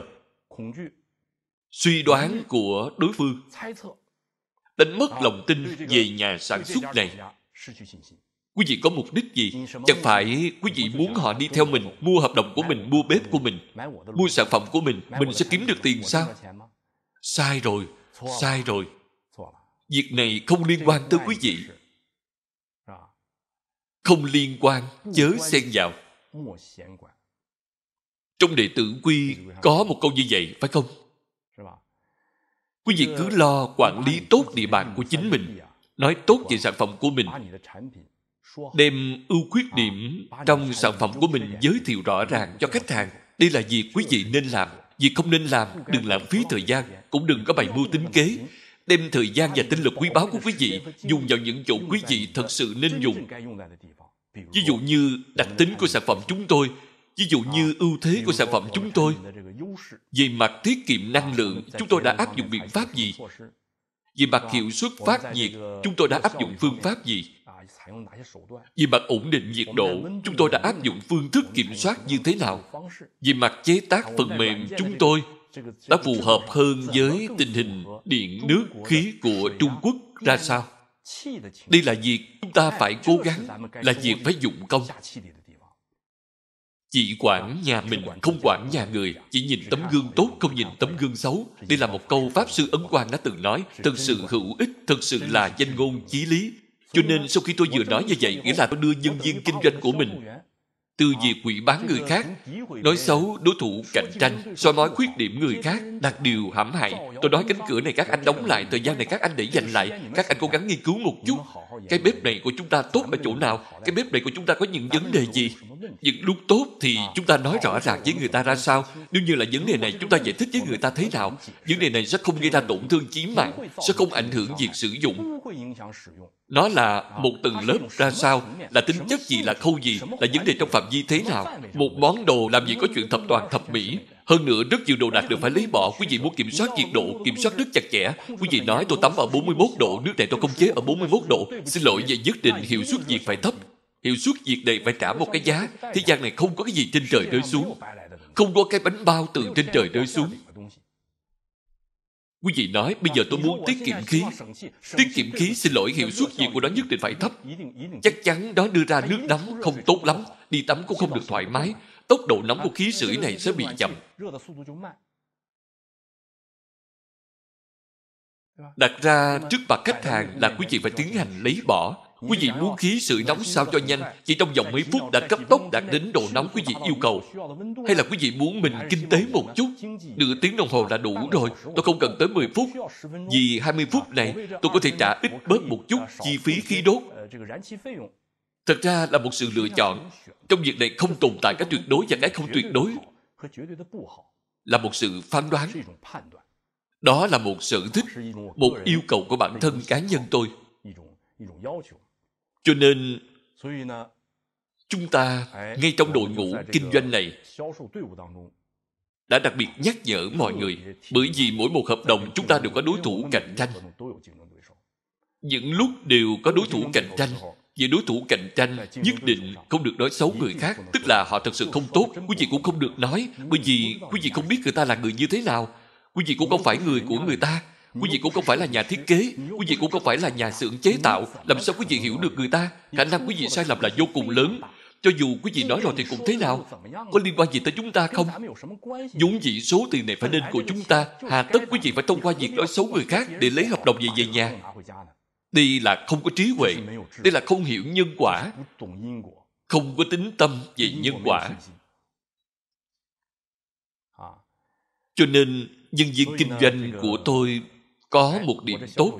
suy đoán của đối phương, đánh mất lòng tin về nhà sản xuất này. Quý vị có mục đích gì? Chẳng phải quý vị muốn họ đi theo mình, mua hợp đồng của mình, mua bếp của mình, mua sản phẩm của mình sẽ kiếm được tiền sao? Sai rồi, sai rồi. Việc này không liên quan tới quý vị. Không liên quan, chớ xen vào. Trong đệ tử quy có một câu như vậy, phải không? Quý vị cứ lo quản lý tốt địa bàn của chính mình, nói tốt về sản phẩm của mình, đem ưu khuyết điểm trong sản phẩm của mình giới thiệu rõ ràng cho khách hàng. Đây là việc quý vị nên làm. Việc không nên làm, đừng lãng phí thời gian, cũng đừng có bày mưu tính kế. Đem thời gian và tinh lực quý báu của quý vị dùng vào những chỗ quý vị thật sự nên dùng. Ví dụ như đặc tính của sản phẩm chúng tôi, ví dụ như ưu thế của sản phẩm chúng tôi. Về mặt tiết kiệm năng lượng, chúng tôi đã áp dụng biện pháp gì? Về mặt hiệu suất phát nhiệt, chúng tôi đã áp dụng phương pháp gì? Về mặt ổn định nhiệt độ, chúng tôi đã áp dụng phương thức kiểm soát như thế nào? Về mặt chế tác phần mềm, chúng tôi đã phù hợp hơn với tình hình điện nước khí của Trung Quốc ra sao? Đây là việc chúng ta phải cố gắng, là việc phải dụng công. Chỉ quản nhà mình, không quản nhà người. Chỉ nhìn tấm gương tốt, không nhìn tấm gương xấu. Đây là một câu Pháp Sư Ấn Quang đã từng nói. Thật sự hữu ích, thật sự là danh ngôn chí lý. Cho nên sau khi tôi vừa nói như vậy, nghĩa là tôi đưa nhân viên kinh doanh của mình từ việc quỷ bán người khác, nói xấu đối thủ cạnh tranh, soi mói khuyết điểm người khác, đặt điều hãm hại. Tôi nói cánh cửa này các anh đóng lại, thời gian này các anh để dành lại, các anh cố gắng nghiên cứu một chút. Cái bếp này của chúng ta tốt ở chỗ nào? Cái bếp này của chúng ta có những vấn đề gì? Những lúc tốt thì chúng ta nói rõ ràng với người ta ra sao? Nếu như là vấn đề này, chúng ta giải thích với người ta thế nào? Vấn đề này sẽ không gây ra tổn thương chí mạng, sẽ không ảnh hưởng việc sử dụng. Nó là một tầng lớp ra sao, là tính chất gì, là khâu gì, là vấn đề trong phạm vi thế nào. Một món đồ làm gì có chuyện thập toàn thập mỹ. Hơn nữa, rất nhiều đồ đạc đều phải lấy bỏ. Quý vị muốn kiểm soát nhiệt độ, kiểm soát rất chặt chẽ. Quý vị nói tôi tắm ở 41 độ, nước này tôi không chế ở 41 độ. Xin lỗi, về nhất định hiệu suất nhiệt phải thấp. Hiệu suất nhiệt này phải trả một cái giá. Thế gian này không có cái gì trên trời rơi xuống. Không có cái bánh bao từ trên trời rơi xuống. Quý vị nói, bây giờ tôi muốn tiết kiệm khí. Tiết kiệm khí, xin lỗi, hiệu suất nhiệt của nó nhất định phải thấp. Chắc chắn đó đưa ra nước nóng không tốt lắm. Đi tắm cũng không được thoải mái. Tốc độ nóng của khí sưởi này sẽ bị chậm. Đặt ra trước mặt khách hàng là quý vị phải tiến hành lấy bỏ. Quý vị muốn khí sưởi nóng sao cho nhanh, chỉ trong vòng mấy phút đã cấp tốc đạt đến độ nóng quý vị yêu cầu. Hay là quý vị muốn mình kinh tế một chút, nửa tiếng đồng hồ là đủ rồi, tôi không cần tới 10 phút. Vì 20 phút này tôi có thể trả ít bớt một chút chi phí khí đốt. Thật ra là một sự lựa chọn. Trong việc này không tồn tại cái tuyệt đối và cái không tuyệt đối. Là một sự phán đoán. Đó là một sở thích, một yêu cầu của bản thân cá nhân tôi. Cho nên, chúng ta, ngay trong đội ngũ kinh doanh này, đã đặc biệt nhắc nhở mọi người, bởi vì mỗi một hợp đồng chúng ta đều có đối thủ cạnh tranh. Những lúc đều có đối thủ cạnh tranh. Về đối thủ cạnh tranh, nhất định không được nói xấu người khác, tức là họ thật sự không tốt. Quý vị cũng không được nói, bởi vì quý vị không biết người ta là người như thế nào. Quý vị cũng không phải người của người ta. Quý vị cũng không phải là nhà thiết kế. Quý vị cũng không phải là nhà xưởng chế tạo. Làm sao quý vị hiểu được người ta? Khả năng quý vị sai lầm là vô cùng lớn. Cho dù quý vị nói rồi thì cũng thế nào? Có liên quan gì tới chúng ta không? Vốn dĩ số tiền này phải nên của chúng ta. Hà tất quý vị phải thông qua việc nói xấu người khác để lấy hợp đồng về nhà. Đây là không có trí huệ. Đây là không hiểu nhân quả. Không có tính tâm về nhân quả. Cho nên nhân viên kinh doanh của tôi có một điểm tốt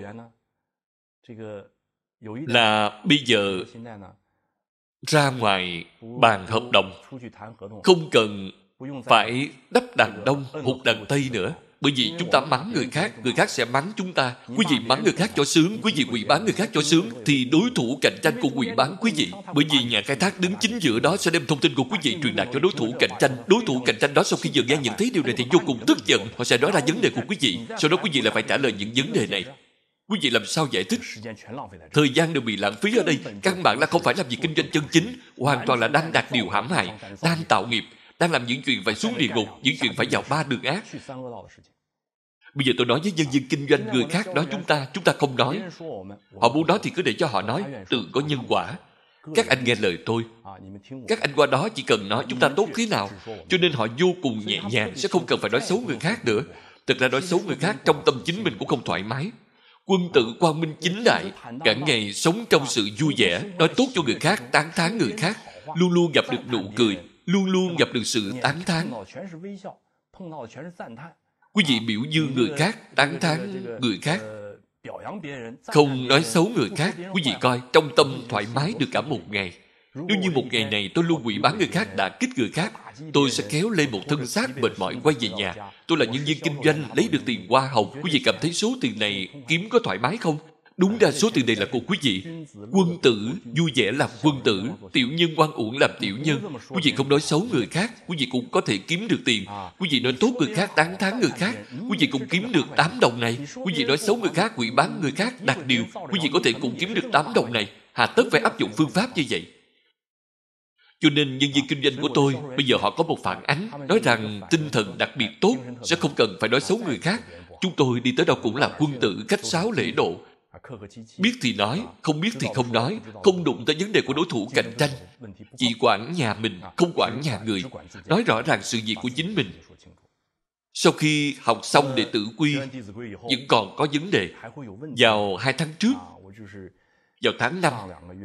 là bây giờ ra ngoài bàn hợp đồng không cần phải đắp đàn đông hụt đàn tây nữa. Bởi vì chúng ta mắng người khác sẽ mắng chúng ta. Quý vị mắng người khác cho sướng, quý vị quỳ bán người khác cho sướng, thì đối thủ cạnh tranh cũng quỳ bán quý vị. Bởi vì nhà khai thác đứng chính giữa đó sẽ đem thông tin của quý vị truyền đạt cho đối thủ cạnh tranh. Đối thủ cạnh tranh đó sau khi vừa nghe nhận thấy điều này thì vô cùng tức giận. Họ sẽ nói ra vấn đề của quý vị. Sau đó quý vị lại phải trả lời những vấn đề này. Quý vị làm sao giải thích? Thời gian đều bị lãng phí ở đây. Căn bản là không phải làm việc kinh doanh chân chính, hoàn toàn là đang đạt điều hãm hại, đang tạo nghiệp, đang làm những chuyện phải xuống địa ngục, những chuyện phải vào ba đường ác. Bây giờ tôi nói với nhân viên kinh doanh, người khác nói chúng ta không nói. Họ muốn nói thì cứ để cho họ nói, tự có nhân quả. Các anh nghe lời tôi. Các anh qua đó chỉ cần nói chúng ta tốt thế nào. Cho nên họ vô cùng nhẹ nhàng, sẽ không cần phải nói xấu người khác nữa. Thực ra nói xấu người khác trong tâm chính mình cũng không thoải mái. Quân tử quang minh chính đại, cả ngày sống trong sự vui vẻ, nói tốt cho người khác, tán thán người khác, luôn luôn gặp được nụ cười, luôn luôn gặp được sự tán thán. Quý vị biểu dương người khác, tán thán người khác, không nói xấu người khác. Quý vị coi, trong tâm thoải mái được cả một ngày. Nếu như một ngày này tôi luôn quỷ bán người khác, đả kích người khác, tôi sẽ kéo lên một thân xác mệt mỏi quay về nhà. Tôi là nhân viên kinh doanh, lấy được tiền hoa hồng. Quý vị cảm thấy số tiền này kiếm có thoải mái không? Đúng ra số tiền này là của quý vị. Quân tử vui vẻ làm quân tử, tiểu nhân oan uổng làm tiểu nhân. Quý vị không nói xấu người khác, quý vị cũng có thể kiếm được tiền. Quý vị nói tốt người khác, tán thán người khác, quý vị cũng kiếm được 8 đồng này. Quý vị nói xấu người khác, quỷ bán người khác, đặt điều, quý vị có thể cũng kiếm được 8 đồng này. Hà tất phải áp dụng phương pháp như vậy? Cho nên nhân viên kinh doanh của tôi bây giờ họ có một phản ánh, nói rằng tinh thần đặc biệt tốt, sẽ không cần phải nói xấu người khác. Chúng tôi đi tới đâu cũng là quân tử, khách sáo lễ độ. Biết thì nói, không biết thì không nói, không đụng tới vấn đề của đối thủ cạnh tranh. Chỉ quản nhà mình, không quản nhà người. Nói rõ ràng sự việc của chính mình. Sau khi học xong đệ tử quy, vẫn còn có vấn đề. Vào 2 tháng trước, vào tháng 5,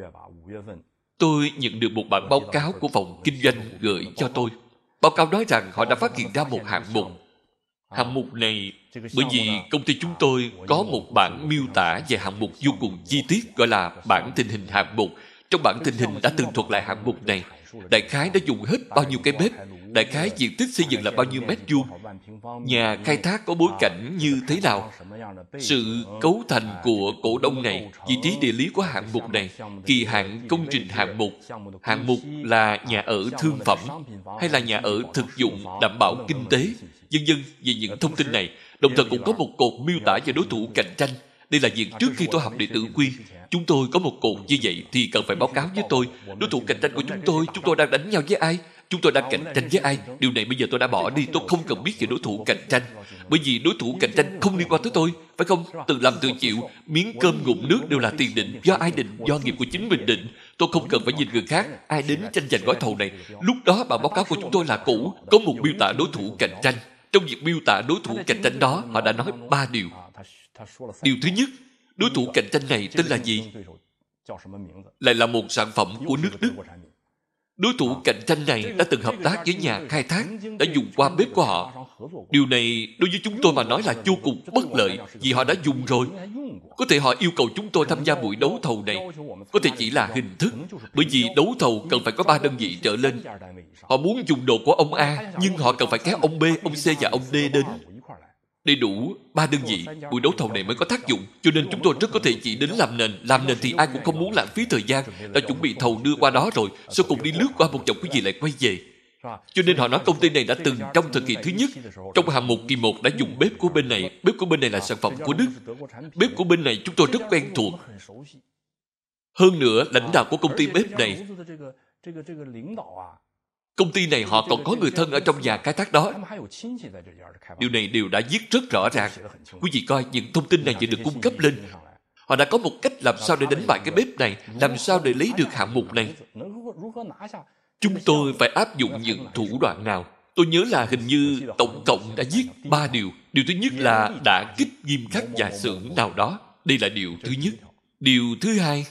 tôi nhận được một bản báo cáo của phòng kinh doanh gửi cho tôi. Báo cáo nói rằng họ đã phát hiện ra một hạng mục. Hạng mục này, bởi vì công ty chúng tôi có một bản miêu tả về hạng mục vô cùng chi tiết, gọi là bản tình hình hạng mục. Trong bản tình hình đã tường thuật lại hạng mục này. Đại khái đã dùng hết bao nhiêu cái bếp, đại khái diện tích xây dựng là bao nhiêu mét vuông, nhà khai thác có bối cảnh như thế nào, sự cấu thành của cổ đông này, vị trí địa lý của hạng mục này, kỳ hạn công trình hạng mục là nhà ở thương phẩm hay là nhà ở thực dụng đảm bảo kinh tế, vân vân. Về những thông tin này, đồng thời cũng có một cột miêu tả về đối thủ cạnh tranh. Đây là việc trước khi tôi học đệ tử quy, chúng tôi có một cột như vậy thì cần phải báo cáo với tôi. Đối thủ cạnh tranh của chúng tôi đang đánh nhau với ai? Chúng tôi đang cạnh tranh với ai? Điều này bây giờ tôi đã bỏ đi, tôi không cần biết về đối thủ cạnh tranh. Bởi vì đối thủ cạnh tranh không liên quan tới tôi, phải không? Tự làm tự chịu, miếng cơm ngụm nước đều là tiền định. Do ai định? Do nghiệp của chính mình định. Tôi không cần phải nhìn người khác, ai đến tranh giành gói thầu này. Lúc đó bản báo cáo của chúng tôi là cũ, có một miêu tả đối thủ cạnh tranh. Trong việc miêu tả đối thủ cạnh tranh đó, họ đã nói 3 điều. Điều thứ nhất, đối thủ cạnh tranh này tên là gì? Lại là một sản phẩm của nước Đức. Đối thủ cạnh tranh này đã từng hợp tác với nhà khai thác, đã dùng qua bếp của họ. Điều này đối với chúng tôi mà nói là vô cùng bất lợi, vì họ đã dùng rồi. Có thể họ yêu cầu chúng tôi tham gia buổi đấu thầu này, có thể chỉ là hình thức, bởi vì đấu thầu cần phải có 3 đơn vị trở lên. Họ muốn dùng đồ của ông A, nhưng họ cần phải kéo ông B, ông C và ông D đến. Đầy đủ 3 đơn vị, buổi đấu thầu này mới có tác dụng. Cho nên chúng tôi rất có thể chỉ đến làm nền. Làm nền thì ai cũng không muốn lãng phí thời gian, đã chuẩn bị thầu đưa qua đó rồi, sau cùng đi lướt qua một vòng quý vị lại quay về. Cho nên họ nói công ty này đã từng trong thời kỳ thứ nhất, trong hạng mục kỳ 1 đã dùng bếp của bên này. Bếp của bên này là sản phẩm của Đức. Bếp của bên này chúng tôi rất quen thuộc. Hơn nữa, lãnh đạo của công ty bếp này, công ty này họ còn có người thân ở trong nhà khai thác đó. Điều này đều đã viết rất rõ ràng. Quý vị coi, những thông tin này chỉ được cung cấp lên. Họ đã có một cách làm sao để đánh bại cái bếp này, làm sao để lấy được hạng mục này. Chúng tôi phải áp dụng những thủ đoạn nào? Tôi nhớ là hình như tổng cộng đã viết 3 điều. Điều thứ nhất là đả kích nghiêm khắc nhà xưởng nào đó. Đây là điều thứ nhất. Điều thứ hai,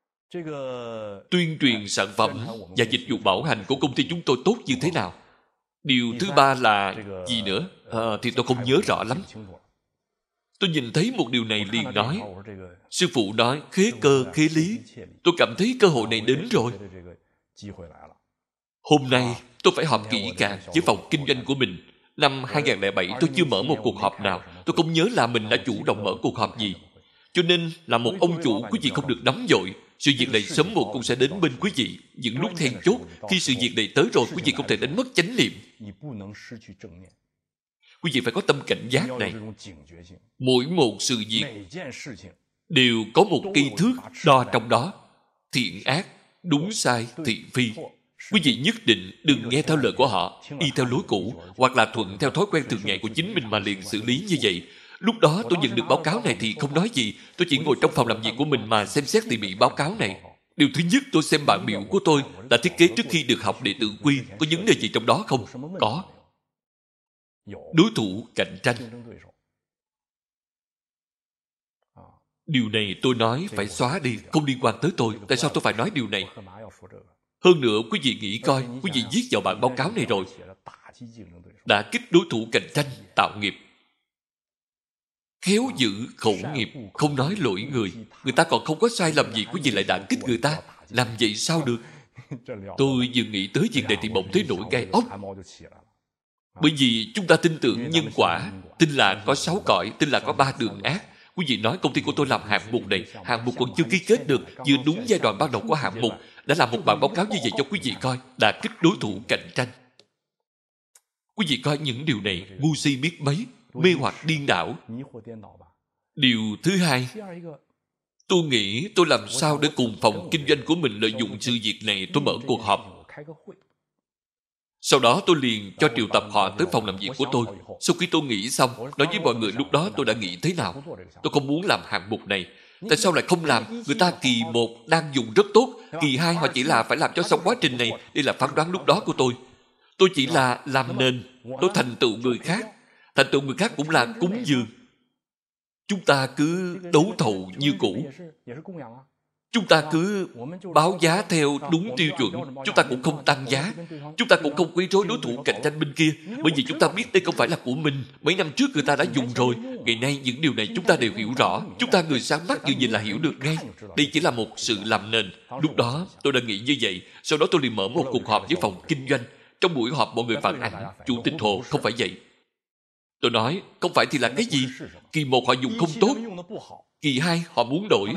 tuyên truyền sản phẩm và dịch vụ bảo hành của công ty chúng tôi tốt như thế nào. Điều thứ ba là gì nữa? Thì tôi không nhớ rõ lắm. Tôi nhìn thấy một điều này liền nói, sư phụ nói khế cơ khế lý. Tôi cảm thấy cơ hội này đến rồi. Hôm nay tôi phải họp kỹ càng với phòng kinh doanh của mình. Năm 2007 tôi chưa mở một cuộc họp nào. Tôi không nhớ là mình đã chủ động mở cuộc họp gì. Cho nên là một ông chủ, quý vị không được nóng vội. Sự việc này sớm muộn cũng sẽ đến bên quý vị. Những lúc then chốt, khi sự việc này tới rồi, quý vị không thể đánh mất chánh niệm. Quý vị phải có tâm cảnh giác này. Mỗi một sự việc đều có một cây thước đo trong đó. Thiện ác, đúng sai, thị phi. Quý vị nhất định đừng nghe theo lời của họ, y theo lối cũ, hoặc là thuận theo thói quen thường ngày của chính mình mà liền xử lý như vậy. Lúc đó tôi nhận được báo cáo này thì không nói gì. Tôi chỉ ngồi trong phòng làm việc của mình mà xem xét tỉ mỉ báo cáo này. Điều thứ nhất, tôi xem bảng biểu của tôi đã thiết kế trước khi được học đệ tử quy. Có vấn đề gì trong đó không? Có. Đối thủ cạnh tranh. Điều này tôi nói phải xóa đi, không liên quan tới tôi. Tại sao tôi phải nói điều này? Hơn nữa, quý vị nghĩ coi, quý vị viết vào bản báo cáo này rồi. Đã kích đối thủ cạnh tranh, tạo nghiệp. Khéo giữ khẩu nghiệp, không nói lỗi người. Người ta còn không có sai lầm gì, quý vị lại đã kích người ta. Làm vậy sao được? Tôi vừa nghĩ tới việc này thì bỗng thấy nổi gai ốc. Bởi vì chúng ta tin tưởng nhân quả, tin là có 6 cõi, tin là có 3 đường ác. Quý vị nói công ty của tôi làm hạng mục này, hạng mục còn chưa ký kết được, vừa đúng giai đoạn ban đầu của hạng mục, đã làm một bản báo cáo như vậy cho quý vị coi, đã kích đối thủ cạnh tranh. Quý vị coi những điều này ngu si biết mấy, mê hoặc điên đảo. Điều thứ hai, tôi nghĩ tôi làm sao để cùng phòng kinh doanh của mình lợi dụng sự việc này. Tôi mở cuộc họp. Sau đó tôi liền cho triệu tập họ tới phòng làm việc của tôi. Sau khi tôi nghĩ xong, nói với mọi người lúc đó tôi đã nghĩ thế nào. Tôi không muốn làm hạng mục này. Tại sao lại không làm? Người ta kỳ 1 đang dùng rất tốt, kỳ 2 họ chỉ là phải làm cho xong quá trình này. Đây là phán đoán lúc đó của tôi. Tôi chỉ là làm nền, tôi thành tựu người khác. Thành tựu người khác cũng là cúng dường. Chúng ta cứ đấu thầu như cũ. Chúng ta cứ báo giá theo đúng tiêu chuẩn. Chúng ta cũng không tăng giá. Chúng ta cũng không quấy rối đối thủ cạnh tranh bên kia. Bởi vì chúng ta biết đây không phải là của mình. Mấy năm trước người ta đã dùng rồi. Ngày nay những điều này chúng ta đều hiểu rõ. Chúng ta người sáng mắt vừa nhìn là hiểu được ngay. Đây chỉ là một sự làm nền. Lúc đó tôi đã nghĩ như vậy. Sau đó tôi liền mở một cuộc họp với phòng kinh doanh. Trong buổi họp mọi người phản ảnh, Chủ tịch Hồ không phải vậy. Tôi nói, không phải thì là cái gì? Kỳ 1 họ dùng không tốt, kỳ 2 họ muốn đổi.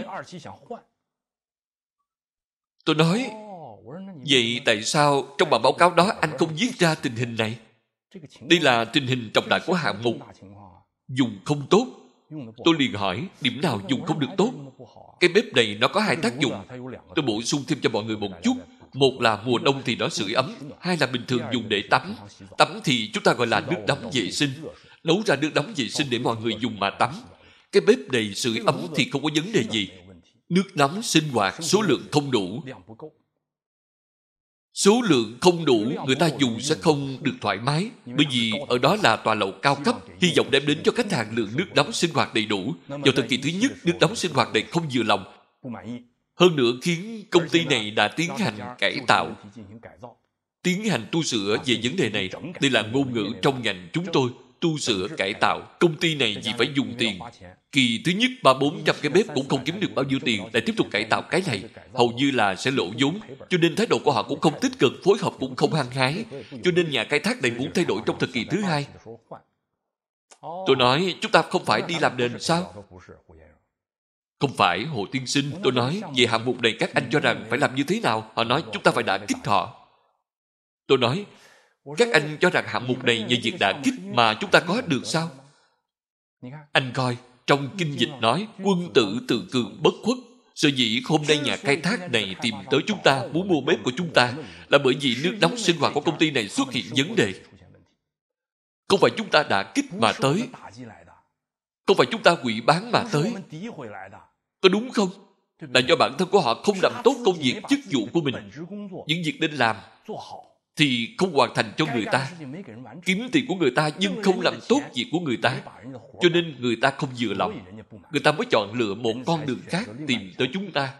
Tôi nói, vậy tại sao trong bản báo cáo đó anh không viết ra tình hình này? Đây là tình hình trọng đại của hạng mục. Dùng không tốt. Tôi liền hỏi, điểm nào dùng không được tốt? Cái bếp này nó có 2 tác dụng. Tôi bổ sung thêm cho mọi người một chút. Một là mùa đông thì nó sưởi ấm. 2 là bình thường dùng để tắm. Tắm thì chúng ta gọi là nước nóng vệ sinh. Nấu ra nước nóng vệ sinh để mọi người dùng mà tắm. Cái bếp này sưởi ấm thì không có vấn đề gì. Nước nóng sinh hoạt số lượng không đủ. Số lượng không đủ, người ta dùng sẽ không được thoải mái. Bởi vì ở đó là tòa lầu cao cấp, hy vọng đem đến cho khách hàng lượng nước nóng sinh hoạt đầy đủ. Vào thời kỳ thứ nhất, nước nóng sinh hoạt này không vừa lòng. Hơn nữa khiến công ty này đã tiến hành cải tạo, tiến hành tu sửa về vấn đề này. Đây là ngôn ngữ trong ngành chúng tôi. Tu sửa, cải tạo. Công ty này vì phải dùng tiền. Kỳ thứ nhất 300-400 cái bếp cũng không kiếm được bao nhiêu tiền, lại tiếp tục cải tạo cái này. Hầu như là sẽ lỗ vốn. Cho nên thái độ của họ cũng không tích cực, phối hợp cũng không hăng hái. Cho nên nhà khai thác này muốn thay đổi trong thời kỳ thứ hai. Tôi nói, chúng ta không phải đi làm nền sao? Không phải, Hồ Tiên Sinh. Tôi nói, về hạng mục này các anh cho rằng phải làm như thế nào? Họ nói, chúng ta phải đả kích họ. Tôi nói, các anh cho rằng hạng mục này nhờ việc đả kích mà chúng ta có được sao? Anh coi, trong kinh dịch nói, quân tử tự cường bất khuất. Sở dĩ hôm nay nhà khai thác này tìm tới chúng ta, muốn mua bếp của chúng ta, là bởi vì nước nóng sinh hoạt của công ty này xuất hiện vấn đề. Không phải chúng ta đả kích mà tới. Không phải chúng ta hủy bán mà tới. Có đúng không? Là do bản thân của họ không làm tốt công việc chức vụ của mình. Những việc nên làm thì không hoàn thành cho người ta. Kiếm tiền của người ta nhưng không làm tốt việc của người ta. Cho nên người ta không vừa lòng. Người ta mới chọn lựa một con đường khác tìm tới chúng ta.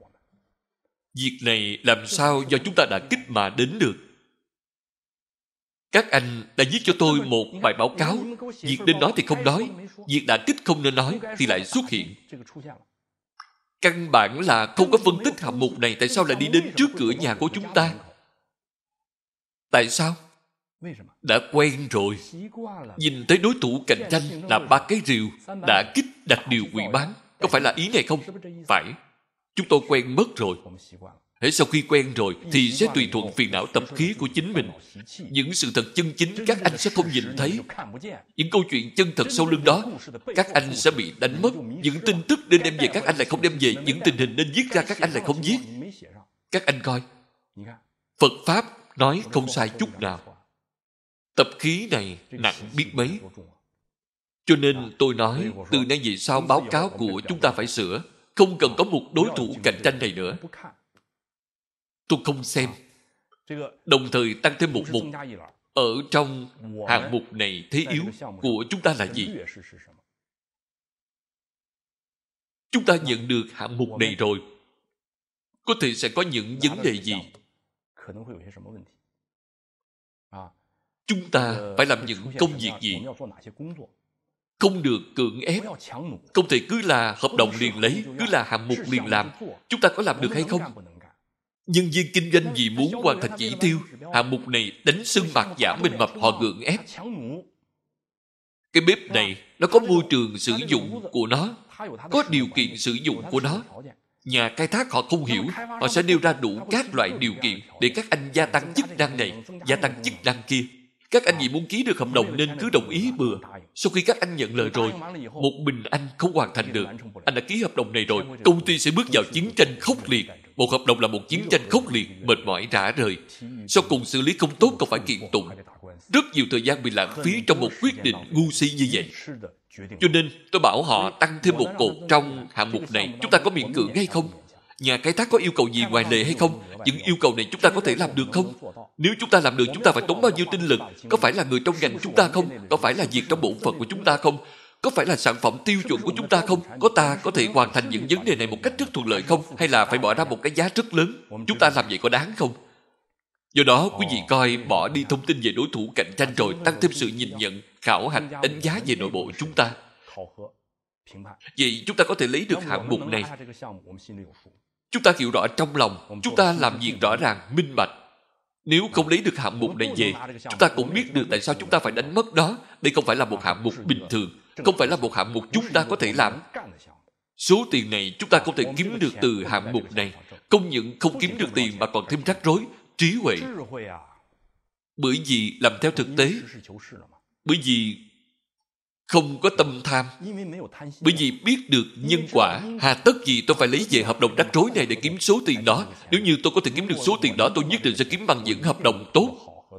Việc này làm sao do chúng ta đã kích mà đến được? Các anh đã viết cho tôi một bài báo cáo, việc nên nói thì không nói, việc đã kích không nên nói thì lại xuất hiện. Căn bản là không có phân tích hạng mục này tại sao lại đi đến trước cửa nhà của chúng ta. Tại sao? Đã quen rồi. Nhìn thấy đối thủ cạnh tranh là ba cái rìu, đã kích đặt điều quỷ bán. Có phải là ý này không? Phải. Chúng tôi quen mất rồi. Hễ sau khi quen rồi thì sẽ tùy thuận phiền não tập khí của chính mình. Những sự thật chân chính các anh sẽ không nhìn thấy. Những câu chuyện chân thật sau lưng đó các anh sẽ bị đánh mất. Những tin tức nên đem về các anh lại không đem về. Những tình hình nên viết ra các anh lại không viết. Các anh coi, Phật Pháp nói không sai chút nào. Tập khí này nặng biết mấy. Cho nên tôi nói từ nay về sau báo cáo của chúng ta phải sửa. Không cần có một đối thủ cạnh tranh này nữa. Tôi không xem. Đồng thời tăng thêm một mục. Ở trong hạng mục này thế yếu của chúng ta là gì? Chúng ta nhận được hạng mục này rồi, có thể sẽ có những vấn đề gì? Chúng ta phải làm những công việc gì? Không được cưỡng ép. Không thể cứ là hợp đồng liền lấy, cứ là hạng mục liền làm. Chúng ta có làm được hay không? Nhân viên kinh doanh vì muốn hoàn thành chỉ tiêu, hạng mục này đánh sưng mặt giả mình mập, họ gượng ép. Cái bếp này nó có môi trường sử dụng của nó, có điều kiện sử dụng của nó. Nhà khai thác họ không hiểu, họ sẽ nêu ra đủ các loại điều kiện để các anh gia tăng chức năng này, gia tăng chức năng kia. Các anh vì muốn ký được hợp đồng nên cứ đồng ý bừa. Sau khi các anh nhận lời rồi, một mình anh không hoàn thành được. Anh đã ký hợp đồng này rồi, công ty sẽ bước vào chiến tranh khốc liệt. Một hợp đồng là một chiến tranh khốc liệt, mệt mỏi rã rời. Sau cùng xử lý không tốt còn phải kiện tụng. Rất nhiều thời gian bị lãng phí trong một quyết định ngu si như vậy. Cho nên tôi bảo họ tăng thêm một cột trong hạng mục này. Chúng ta có miễn cưỡng hay không? Nhà khai thác có yêu cầu gì ngoài lệ hay không? Những yêu cầu này chúng ta có thể làm được không? Nếu chúng ta làm được, chúng ta phải tốn bao nhiêu tinh lực? Có phải là người trong ngành chúng ta không? Có phải là việc trong bộ phận của chúng ta không? Có phải là sản phẩm tiêu chuẩn của chúng ta không? Có ta có thể hoàn thành những vấn đề này một cách rất thuận lợi không? Hay là phải bỏ ra một cái giá rất lớn? Chúng ta làm vậy có đáng không? Do đó, quý vị coi bỏ đi thông tin về đối thủ cạnh tranh rồi, tăng thêm sự nhìn nhận, khảo hạch, đánh giá về nội bộ chúng ta. Vậy chúng ta có thể lấy được hạng mục này. Chúng ta hiểu rõ trong lòng, chúng ta làm việc rõ ràng, minh bạch. Nếu không lấy được hạng mục này về, chúng ta cũng biết được tại sao chúng ta phải đánh mất đó. Đây không phải là một hạng mục bình thường, không phải là một hạng mục chúng ta có thể làm. Số tiền này chúng ta không thể kiếm được từ hạng mục này. Không những không kiếm được tiền mà còn thêm rắc rối, trí huệ. Bởi vì làm theo thực tế, bởi vì không có tâm tham, bởi vì biết được nhân quả. Hà tất gì tôi phải lấy về hợp đồng rắc rối này để kiếm số tiền đó? Nếu như tôi có thể kiếm được số tiền đó, tôi nhất định sẽ kiếm bằng những hợp đồng tốt.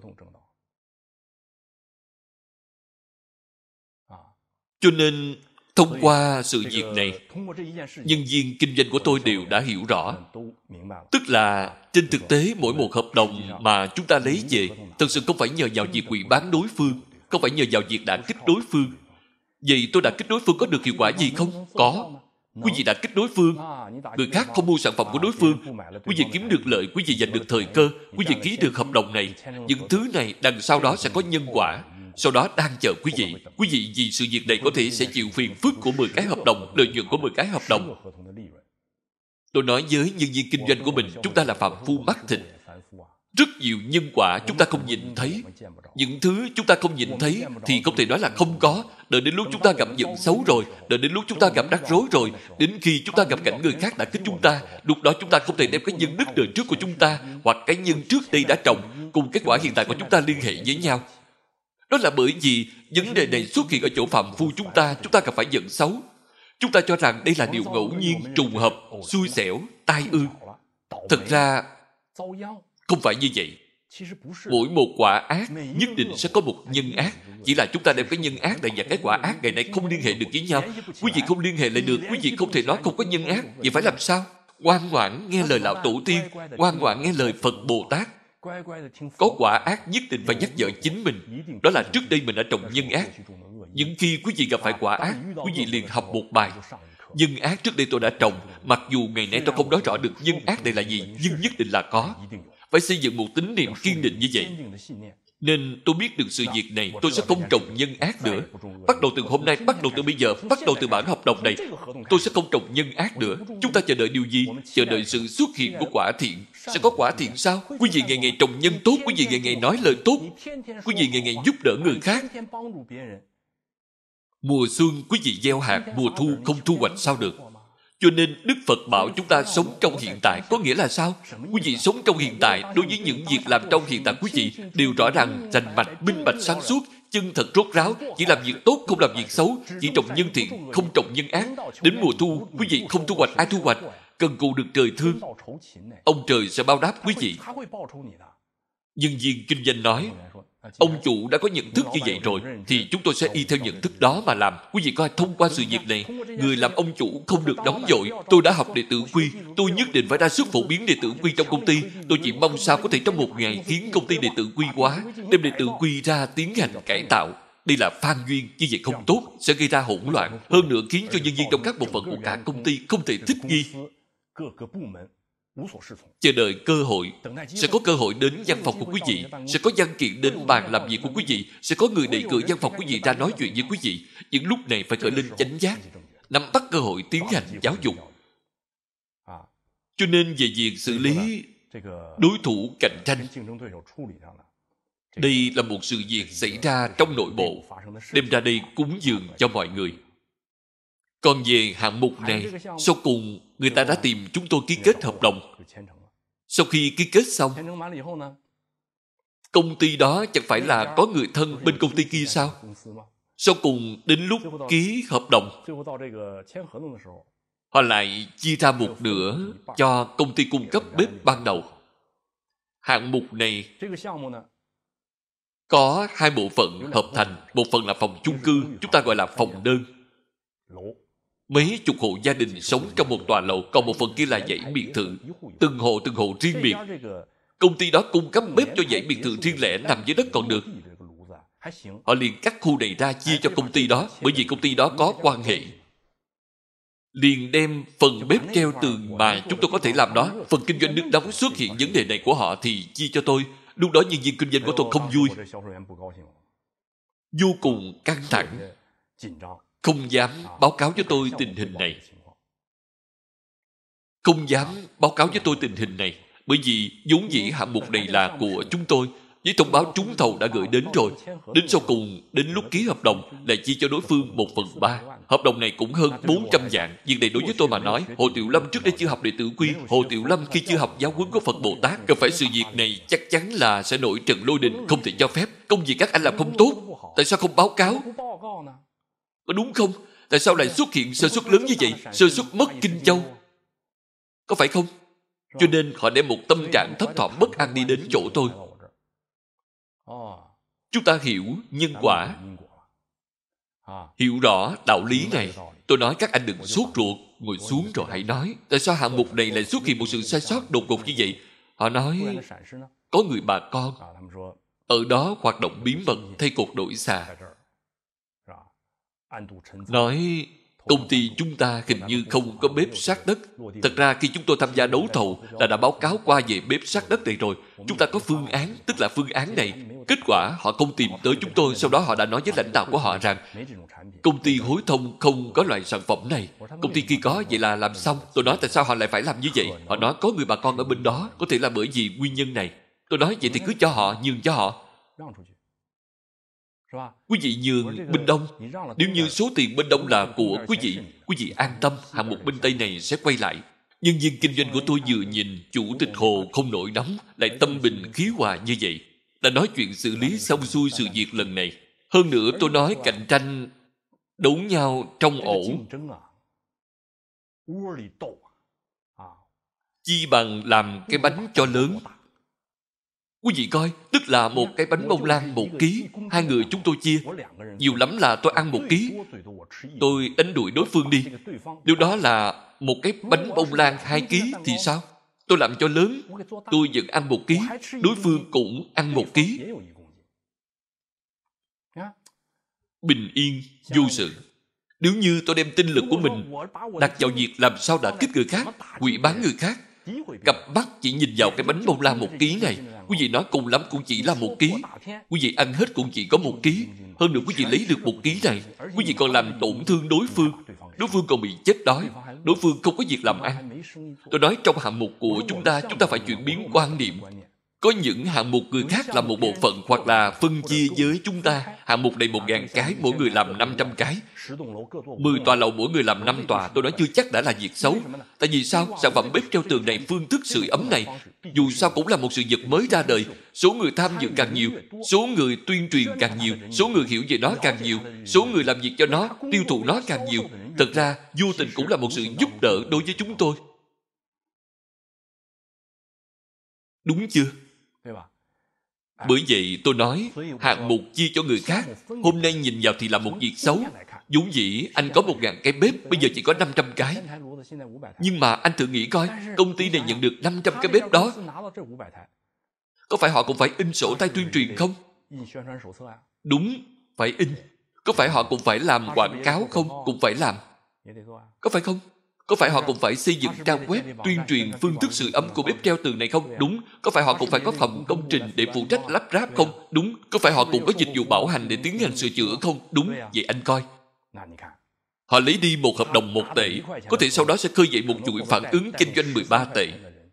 Cho nên thông qua sự việc này, nhân viên kinh doanh của tôi đều đã hiểu rõ. Tức là trên thực tế mỗi một hợp đồng mà chúng ta lấy về thật sự không phải nhờ vào việc quỷ bán đối phương, không phải nhờ vào việc đả kích đối phương. Vậy tôi đả kích đối phương có được hiệu quả gì không? Có. Quý vị đả kích đối phương, người khác không mua sản phẩm của đối phương, quý vị kiếm được lợi, quý vị giành được thời cơ, quý vị ký được hợp đồng này. Những thứ này đằng sau đó sẽ có nhân quả. Sau đó đang chờ quý vị. Quý vị vì sự việc này có thể sẽ chịu phiền phức của 10 cái hợp đồng, lợi nhuận của 10 cái hợp đồng. Tôi nói với nhân viên kinh doanh của mình, chúng ta là phàm phu mắt thịt. Rất nhiều nhân quả chúng ta không nhìn thấy. Những thứ chúng ta không nhìn thấy thì không thể nói là không có. Đợi đến lúc chúng ta gặp vận xấu rồi, đợi đến lúc chúng ta gặp rắc rối rồi, đến khi chúng ta gặp cảnh người khác đã kích chúng ta, lúc đó chúng ta không thể đem cái nhân đức đời trước của chúng ta hoặc cái nhân trước đây đã trồng cùng kết quả hiện tại của chúng ta liên hệ với nhau. Đó là bởi vì vấn đề này xuất hiện ở chỗ phàm phu chúng ta gặp phải vận xấu. Chúng ta cho rằng đây là điều ngẫu nhiên, trùng hợp, xui xẻo, tai ương. Thật ra không phải như vậy. Mỗi một quả ác nhất định sẽ có một nhân ác. Chỉ là chúng ta đem cái nhân ác này và cái quả ác ngày nay không liên hệ được với nhau. Quý vị không liên hệ lại được, quý vị không thể nói không có nhân ác. Vậy phải làm sao? Ngoan ngoãn nghe lời lão tổ tiên, ngoan ngoãn nghe lời Phật Bồ Tát. Có quả ác nhất định phải nhắc nhở chính mình. Đó là trước đây mình đã trồng nhân ác. Nhưng khi quý vị gặp phải quả ác, quý vị liền học một bài. Nhân ác trước đây tôi đã trồng, mặc dù ngày nay tôi không nói rõ được nhân ác này là gì, nhưng nhất định là có. Phải xây dựng một tín niệm kiên định như vậy. Nên tôi biết được sự việc này, tôi sẽ không trồng nhân ác nữa. Bắt đầu từ hôm nay, bắt đầu từ bây giờ, bắt đầu từ bản hợp đồng này, tôi sẽ không trồng nhân ác nữa. Chúng ta chờ đợi điều gì? Chờ đợi sự xuất hiện của quả thiện. Sẽ có quả thiện sao? Quý vị ngày ngày trồng nhân tốt, quý vị ngày ngày nói lời tốt, quý vị ngày ngày giúp đỡ người khác. Mùa xuân quý vị gieo hạt, mùa thu không thu hoạch sao được? Cho nên Đức Phật bảo chúng ta sống trong hiện tại. Có nghĩa là sao? Quý vị sống trong hiện tại, đối với những việc làm trong hiện tại quý vị đều rõ ràng, rành mạch, minh bạch, sáng suốt, chân thật rốt ráo, chỉ làm việc tốt, không làm việc xấu, chỉ trồng nhân thiện, không trồng nhân ác. Đến mùa thu, quý vị không thu hoạch, ai thu hoạch? Cần cù được trời thương, ông trời sẽ báo đáp quý vị. Nhân viên kinh doanh nói, ông chủ đã có nhận thức như vậy rồi, thì chúng tôi sẽ y theo nhận thức đó mà làm. Quý vị coi, thông qua sự việc này, người làm ông chủ không được nóng vội. Tôi đã học đệ tử quy, tôi nhất định phải ra sức phổ biến đệ tử quy trong công ty. Tôi chỉ mong sao có thể trong một ngày khiến công ty đệ tử quy hóa, đem đệ tử quy ra tiến hành cải tạo. Đây là phan duyên, như vậy không tốt, sẽ gây ra hỗn loạn. Hơn nữa khiến cho nhân viên trong các bộ phận của cả công ty không thể thích nghi. Chờ đợi cơ hội, sẽ có cơ hội đến văn phòng của quý vị, sẽ có văn kiện đến bàn làm việc của quý vị, sẽ có người đẩy cửa văn phòng quý vị ra nói chuyện với quý vị. Những lúc này phải khởi lên chánh giác, nắm bắt cơ hội tiến hành giáo dục. Cho nên về việc xử lý đối thủ cạnh tranh, đây là một sự việc xảy ra trong nội bộ, đem ra đây cúng dường cho mọi người. Còn về hạng mục này, sau cùng người ta đã tìm chúng tôi ký kết hợp đồng. Sau khi ký kết xong, công ty đó chẳng phải là có người thân bên công ty kia sao? Sau cùng đến lúc ký hợp đồng, họ lại chia ra một nửa cho công ty cung cấp bếp ban đầu. Hạng mục này có hai bộ phận hợp thành. Một phần là phòng chung cư, chúng ta gọi là phòng đơn. Mấy chục hộ gia đình sống trong một tòa lầu, còn một phần kia là dãy biệt thự. Từng hộ riêng biệt. Công ty đó cung cấp bếp cho dãy biệt thự riêng lẻ nằm dưới đất còn được. Họ liền cắt khu này ra chia cho công ty đó, bởi vì công ty đó có quan hệ. Liền đem phần bếp treo tường mà chúng tôi có thể làm đó. Phần kinh doanh nước đóng xuất hiện vấn đề này của họ thì chia cho tôi. Lúc đó nhân viên kinh doanh của tôi không vui, vô cùng căng thẳng, không dám báo cáo cho tôi tình hình này. Không dám báo cáo với tôi tình hình này, bởi vì vốn dĩ hạng mục này là của chúng tôi, với thông báo trúng thầu đã gửi đến rồi. Đến sau cùng, đến lúc ký hợp đồng lại chia cho đối phương 1/3. Hợp đồng này cũng hơn 400 vạn. Việc này đối với tôi mà nói, Hồ Tiểu Lâm trước đây chưa học đệ tử quy, Hồ Tiểu Lâm khi chưa học giáo huấn của Phật Bồ Tát, gặp phải sự việc này chắc chắn là sẽ nổi trận lôi đình, không thể cho phép. Công việc các anh làm không tốt, tại sao không báo cáo? Có đúng không? Tại sao lại xuất hiện sơ suất lớn như vậy? Sơ suất mất Kinh Châu, có phải không? Cho nên họ đem một tâm trạng thấp thỏm bất an đi đến chỗ tôi. Chúng ta hiểu nhân quả, hiểu rõ đạo lý này. Tôi nói các anh đừng sốt ruột, ngồi xuống rồi hãy nói. Tại sao hạng mục này lại xuất hiện một sự sai sót đột ngột như vậy? Họ nói có người bà con ở đó hoạt động bí mật thay cột đổi xà. Nói công ty chúng ta hình như không có bếp sát đất. Thật ra khi chúng tôi tham gia đấu thầu là đã báo cáo qua về bếp sát đất này rồi. Chúng ta có phương án, tức là phương án này. Kết quả họ không tìm tới chúng tôi. Sau đó họ đã nói với lãnh đạo của họ rằng công ty Hối Thông không có loại sản phẩm này. Công ty kia có, vậy là làm xong. Tôi nói tại sao họ lại phải làm như vậy? Họ nói có người bà con ở bên đó, có thể là bởi vì nguyên nhân này. Tôi nói vậy thì cứ cho họ, nhường cho họ. Quý vị nhường bên Đông, nếu như số tiền bên Đông là của quý vị an tâm, hạng mục bên Tây này sẽ quay lại. Nhân viên kinh doanh của tôi vừa nhìn Chủ tịch Hồ không nổi nóng, lại tâm bình khí hòa như vậy, đã nói chuyện xử lý xong xuôi sự việc lần này. Hơn nữa tôi nói cạnh tranh đấu nhau trong ổ, chi bằng làm cái bánh cho lớn. Quý vị coi, tức là một cái bánh bông lan 1 ký, hai người chúng tôi chia. Nhiều lắm là tôi ăn 1 ký, tôi đánh đuổi đối phương đi. Nếu đó là một cái bánh bông lan 2 ký thì sao? Tôi làm cho lớn, tôi vẫn ăn 1 ký, đối phương cũng ăn 1 ký. Bình yên, vô sự. Nếu như tôi đem tinh lực của mình đặt vào việc làm sao đả kích người khác, hủy bán người khác, cặp mắt chỉ nhìn vào cái bánh bông lan 1 ký này, Quý vị nói cùng lắm cũng chỉ là 1 ký. Quý vị ăn hết cũng chỉ có 1 ký. Hơn nữa quý vị lấy được 1 ký này, quý vị còn làm tổn thương đối phương. Đối phương còn bị chết đói. Đối phương không có việc làm ăn. Tôi nói trong hạng mục của chúng ta phải chuyển biến quan niệm. Có những hạng mục người khác làm một bộ phận hoặc là phân chia với chúng ta. Hạng mục này 1.000 cái, mỗi người làm 500 cái. 10 tòa lầu mỗi người làm 5 tòa. Tôi nói chưa chắc đã là việc xấu. Tại vì sao? Sản phẩm bếp treo tường này, phương thức sưởi ấm này, dù sao cũng là một sự vật mới ra đời. Số người tham dự càng nhiều, số người tuyên truyền càng nhiều, số người hiểu về nó càng nhiều, số người làm việc cho nó, tiêu thụ nó càng nhiều. Thật ra, vô tình cũng là một sự giúp đỡ đối với chúng tôi. Đúng chưa? Bởi vậy tôi nói, hạng mục chia cho người khác, hôm nay nhìn vào thì là một việc xấu. Vốn dĩ anh có 1.000 cái bếp, bây giờ chỉ có 500 cái. Nhưng mà anh thử nghĩ coi, công ty này nhận được 500 cái bếp đó, có phải họ cũng phải in sổ tay tuyên truyền không? Đúng, phải in. Có phải họ cũng phải làm quảng cáo không? Cũng phải làm. Có phải không? Có phải họ cũng phải xây dựng trang web tuyên truyền phương thức sưởi ấm của bếp treo tường này không? Đúng. Có phải họ cũng phải có phòng công trình để phụ trách lắp ráp không? Đúng. Có phải họ cũng có dịch vụ bảo hành để tiến hành sửa chữa không? Đúng. Vậy anh coi. Họ lấy đi một hợp đồng 1 tệ, có thể sau đó sẽ khơi dậy một chuỗi phản ứng kinh doanh 13 tệ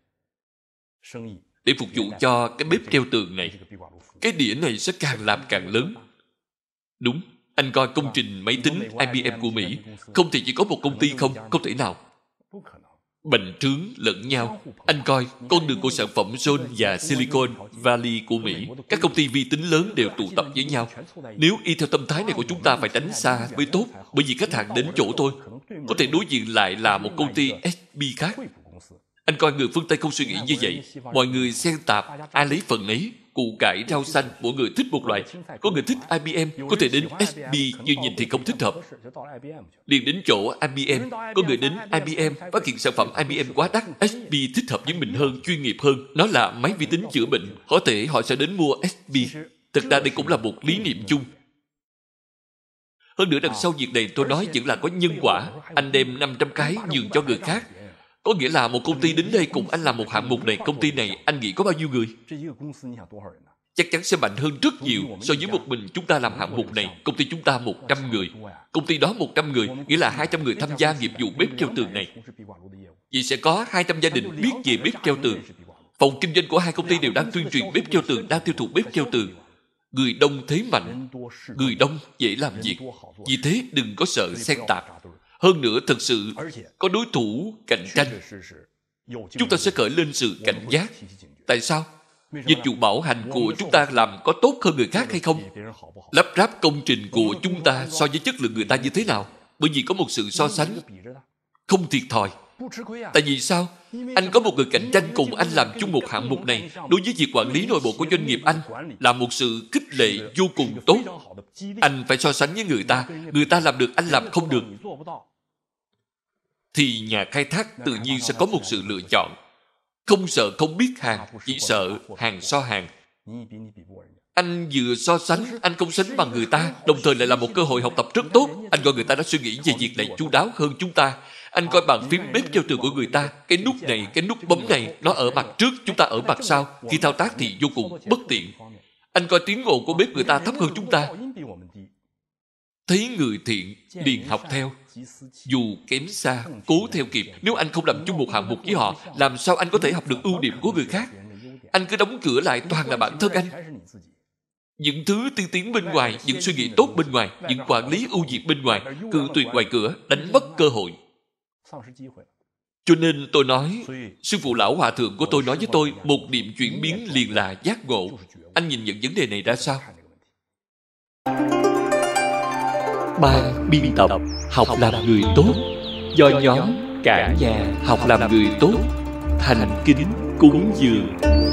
để phục vụ cho cái bếp treo tường này. Cái đĩa này sẽ càng làm càng lớn. Đúng. Anh coi công trình máy tính IBM của Mỹ, không thể chỉ có một công ty không thể nào. Bành trướng lẫn nhau. Anh coi con đường của sản phẩm John và Silicon Valley của Mỹ, các công ty vi tính lớn đều tụ tập với nhau. Nếu y theo tâm thái này của chúng ta phải tránh xa mới tốt, bởi vì khách hàng đến chỗ tôi có thể đối diện lại là một công ty SB khác. Anh coi người phương Tây không suy nghĩ như vậy. Mọi người xen tạp, ai lấy phần nấy. Củ cải, rau xanh, mỗi người thích một loại. Có người thích IBM, có thể đến SB như nhìn thì không thích hợp, liền đến chỗ IBM. Có người đến IBM, phát hiện sản phẩm IBM quá đắt, SB thích hợp với mình hơn, chuyên nghiệp hơn. Nó là máy vi tính chữa bệnh, có thể họ sẽ đến mua SB. Thực ra đây cũng là một lý niệm chung. Hơn nữa đằng sau việc này tôi nói vẫn là có nhân quả. Anh đem 500 cái nhường cho người khác, có nghĩa là một công ty đến đây cùng anh làm một hạng mục này. Công ty này anh nghĩ có bao nhiêu người? Chắc chắn sẽ mạnh hơn rất nhiều so với một mình chúng ta làm hạng mục này. Công ty chúng ta 100 người. Công ty đó 100 người, nghĩa là 200 người tham gia nghiệp vụ bếp treo tường này. Vậy sẽ có 200 gia đình biết về bếp treo tường. Phòng kinh doanh của 2 công ty đều đang tuyên truyền bếp treo tường, đang tiêu thụ bếp treo tường. Người đông thế mạnh, người đông dễ làm việc. Vì thế đừng có sợ xen tạp. Hơn nữa thật sự có đối thủ cạnh tranh, chúng ta sẽ khởi lên sự cảnh giác. Tại sao? Dịch vụ bảo hành của chúng ta làm có tốt hơn người khác hay không? Lắp ráp công trình của chúng ta so với chất lượng người ta như thế nào? Bởi vì có một sự so sánh, không thiệt thòi. Tại vì sao? Anh có một người cạnh tranh cùng anh làm chung một hạng mục này. Đối với việc quản lý nội bộ của doanh nghiệp anh là một sự khích lệ vô cùng tốt. Anh phải so sánh với người ta làm được, anh làm không được, thì nhà khai thác tự nhiên sẽ có một sự lựa chọn. Không sợ không biết hàng, chỉ sợ hàng so hàng. Anh vừa so sánh, anh không sánh bằng người ta, đồng thời lại là một cơ hội học tập rất tốt. Anh coi người ta đã suy nghĩ về việc này chu đáo hơn chúng ta. Anh coi bàn phím bếp treo tường của người ta, cái nút này, cái nút bấm này, nó ở mặt trước, chúng ta ở mặt sau. Khi thao tác thì vô cùng bất tiện. Anh coi tiếng ồn của bếp người ta thấp hơn chúng ta. Thấy người thiện, liền học theo. Dù kém xa, cố theo kịp. Nếu anh không làm chung một hạng mục với họ, làm sao anh có thể học được ưu điểm của người khác? Anh cứ đóng cửa lại toàn là bản thân anh. Những thứ tiên tiến bên ngoài, những suy nghĩ tốt bên ngoài, những quản lý ưu việt bên ngoài, cự tuyệt ngoài cửa, đánh mất cơ hội. Cho nên tôi nói, sư phụ lão hòa thượng của tôi nói với tôi, một niệm chuyển biến liền là giác ngộ. Anh nhìn nhận vấn đề này ra sao? Ban biên tập Học làm người tốt, do nhóm Cả nhà học làm người tốt thành kính cúng dường.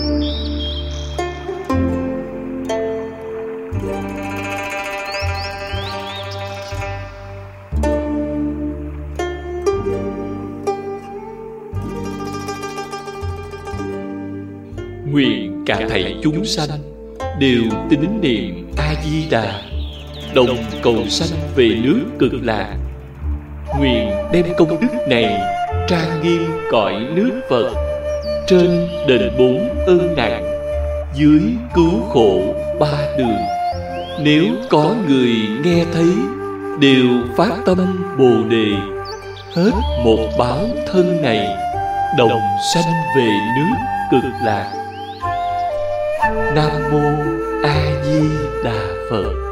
Nguyện cả thảy chúng sanh đều tín niệm A Di Đà, đồng cầu sanh về nước Cực Lạc. Nguyện đem công đức này trang nghiêm cõi nước Phật, trên đền bốn ơn nặng, dưới cứu khổ ba đường. Nếu có người nghe thấy, đều phát tâm Bồ Đề, hết một báo thân này, đồng sanh về nước Cực Lạc. Nam mô A Di Đà Phật.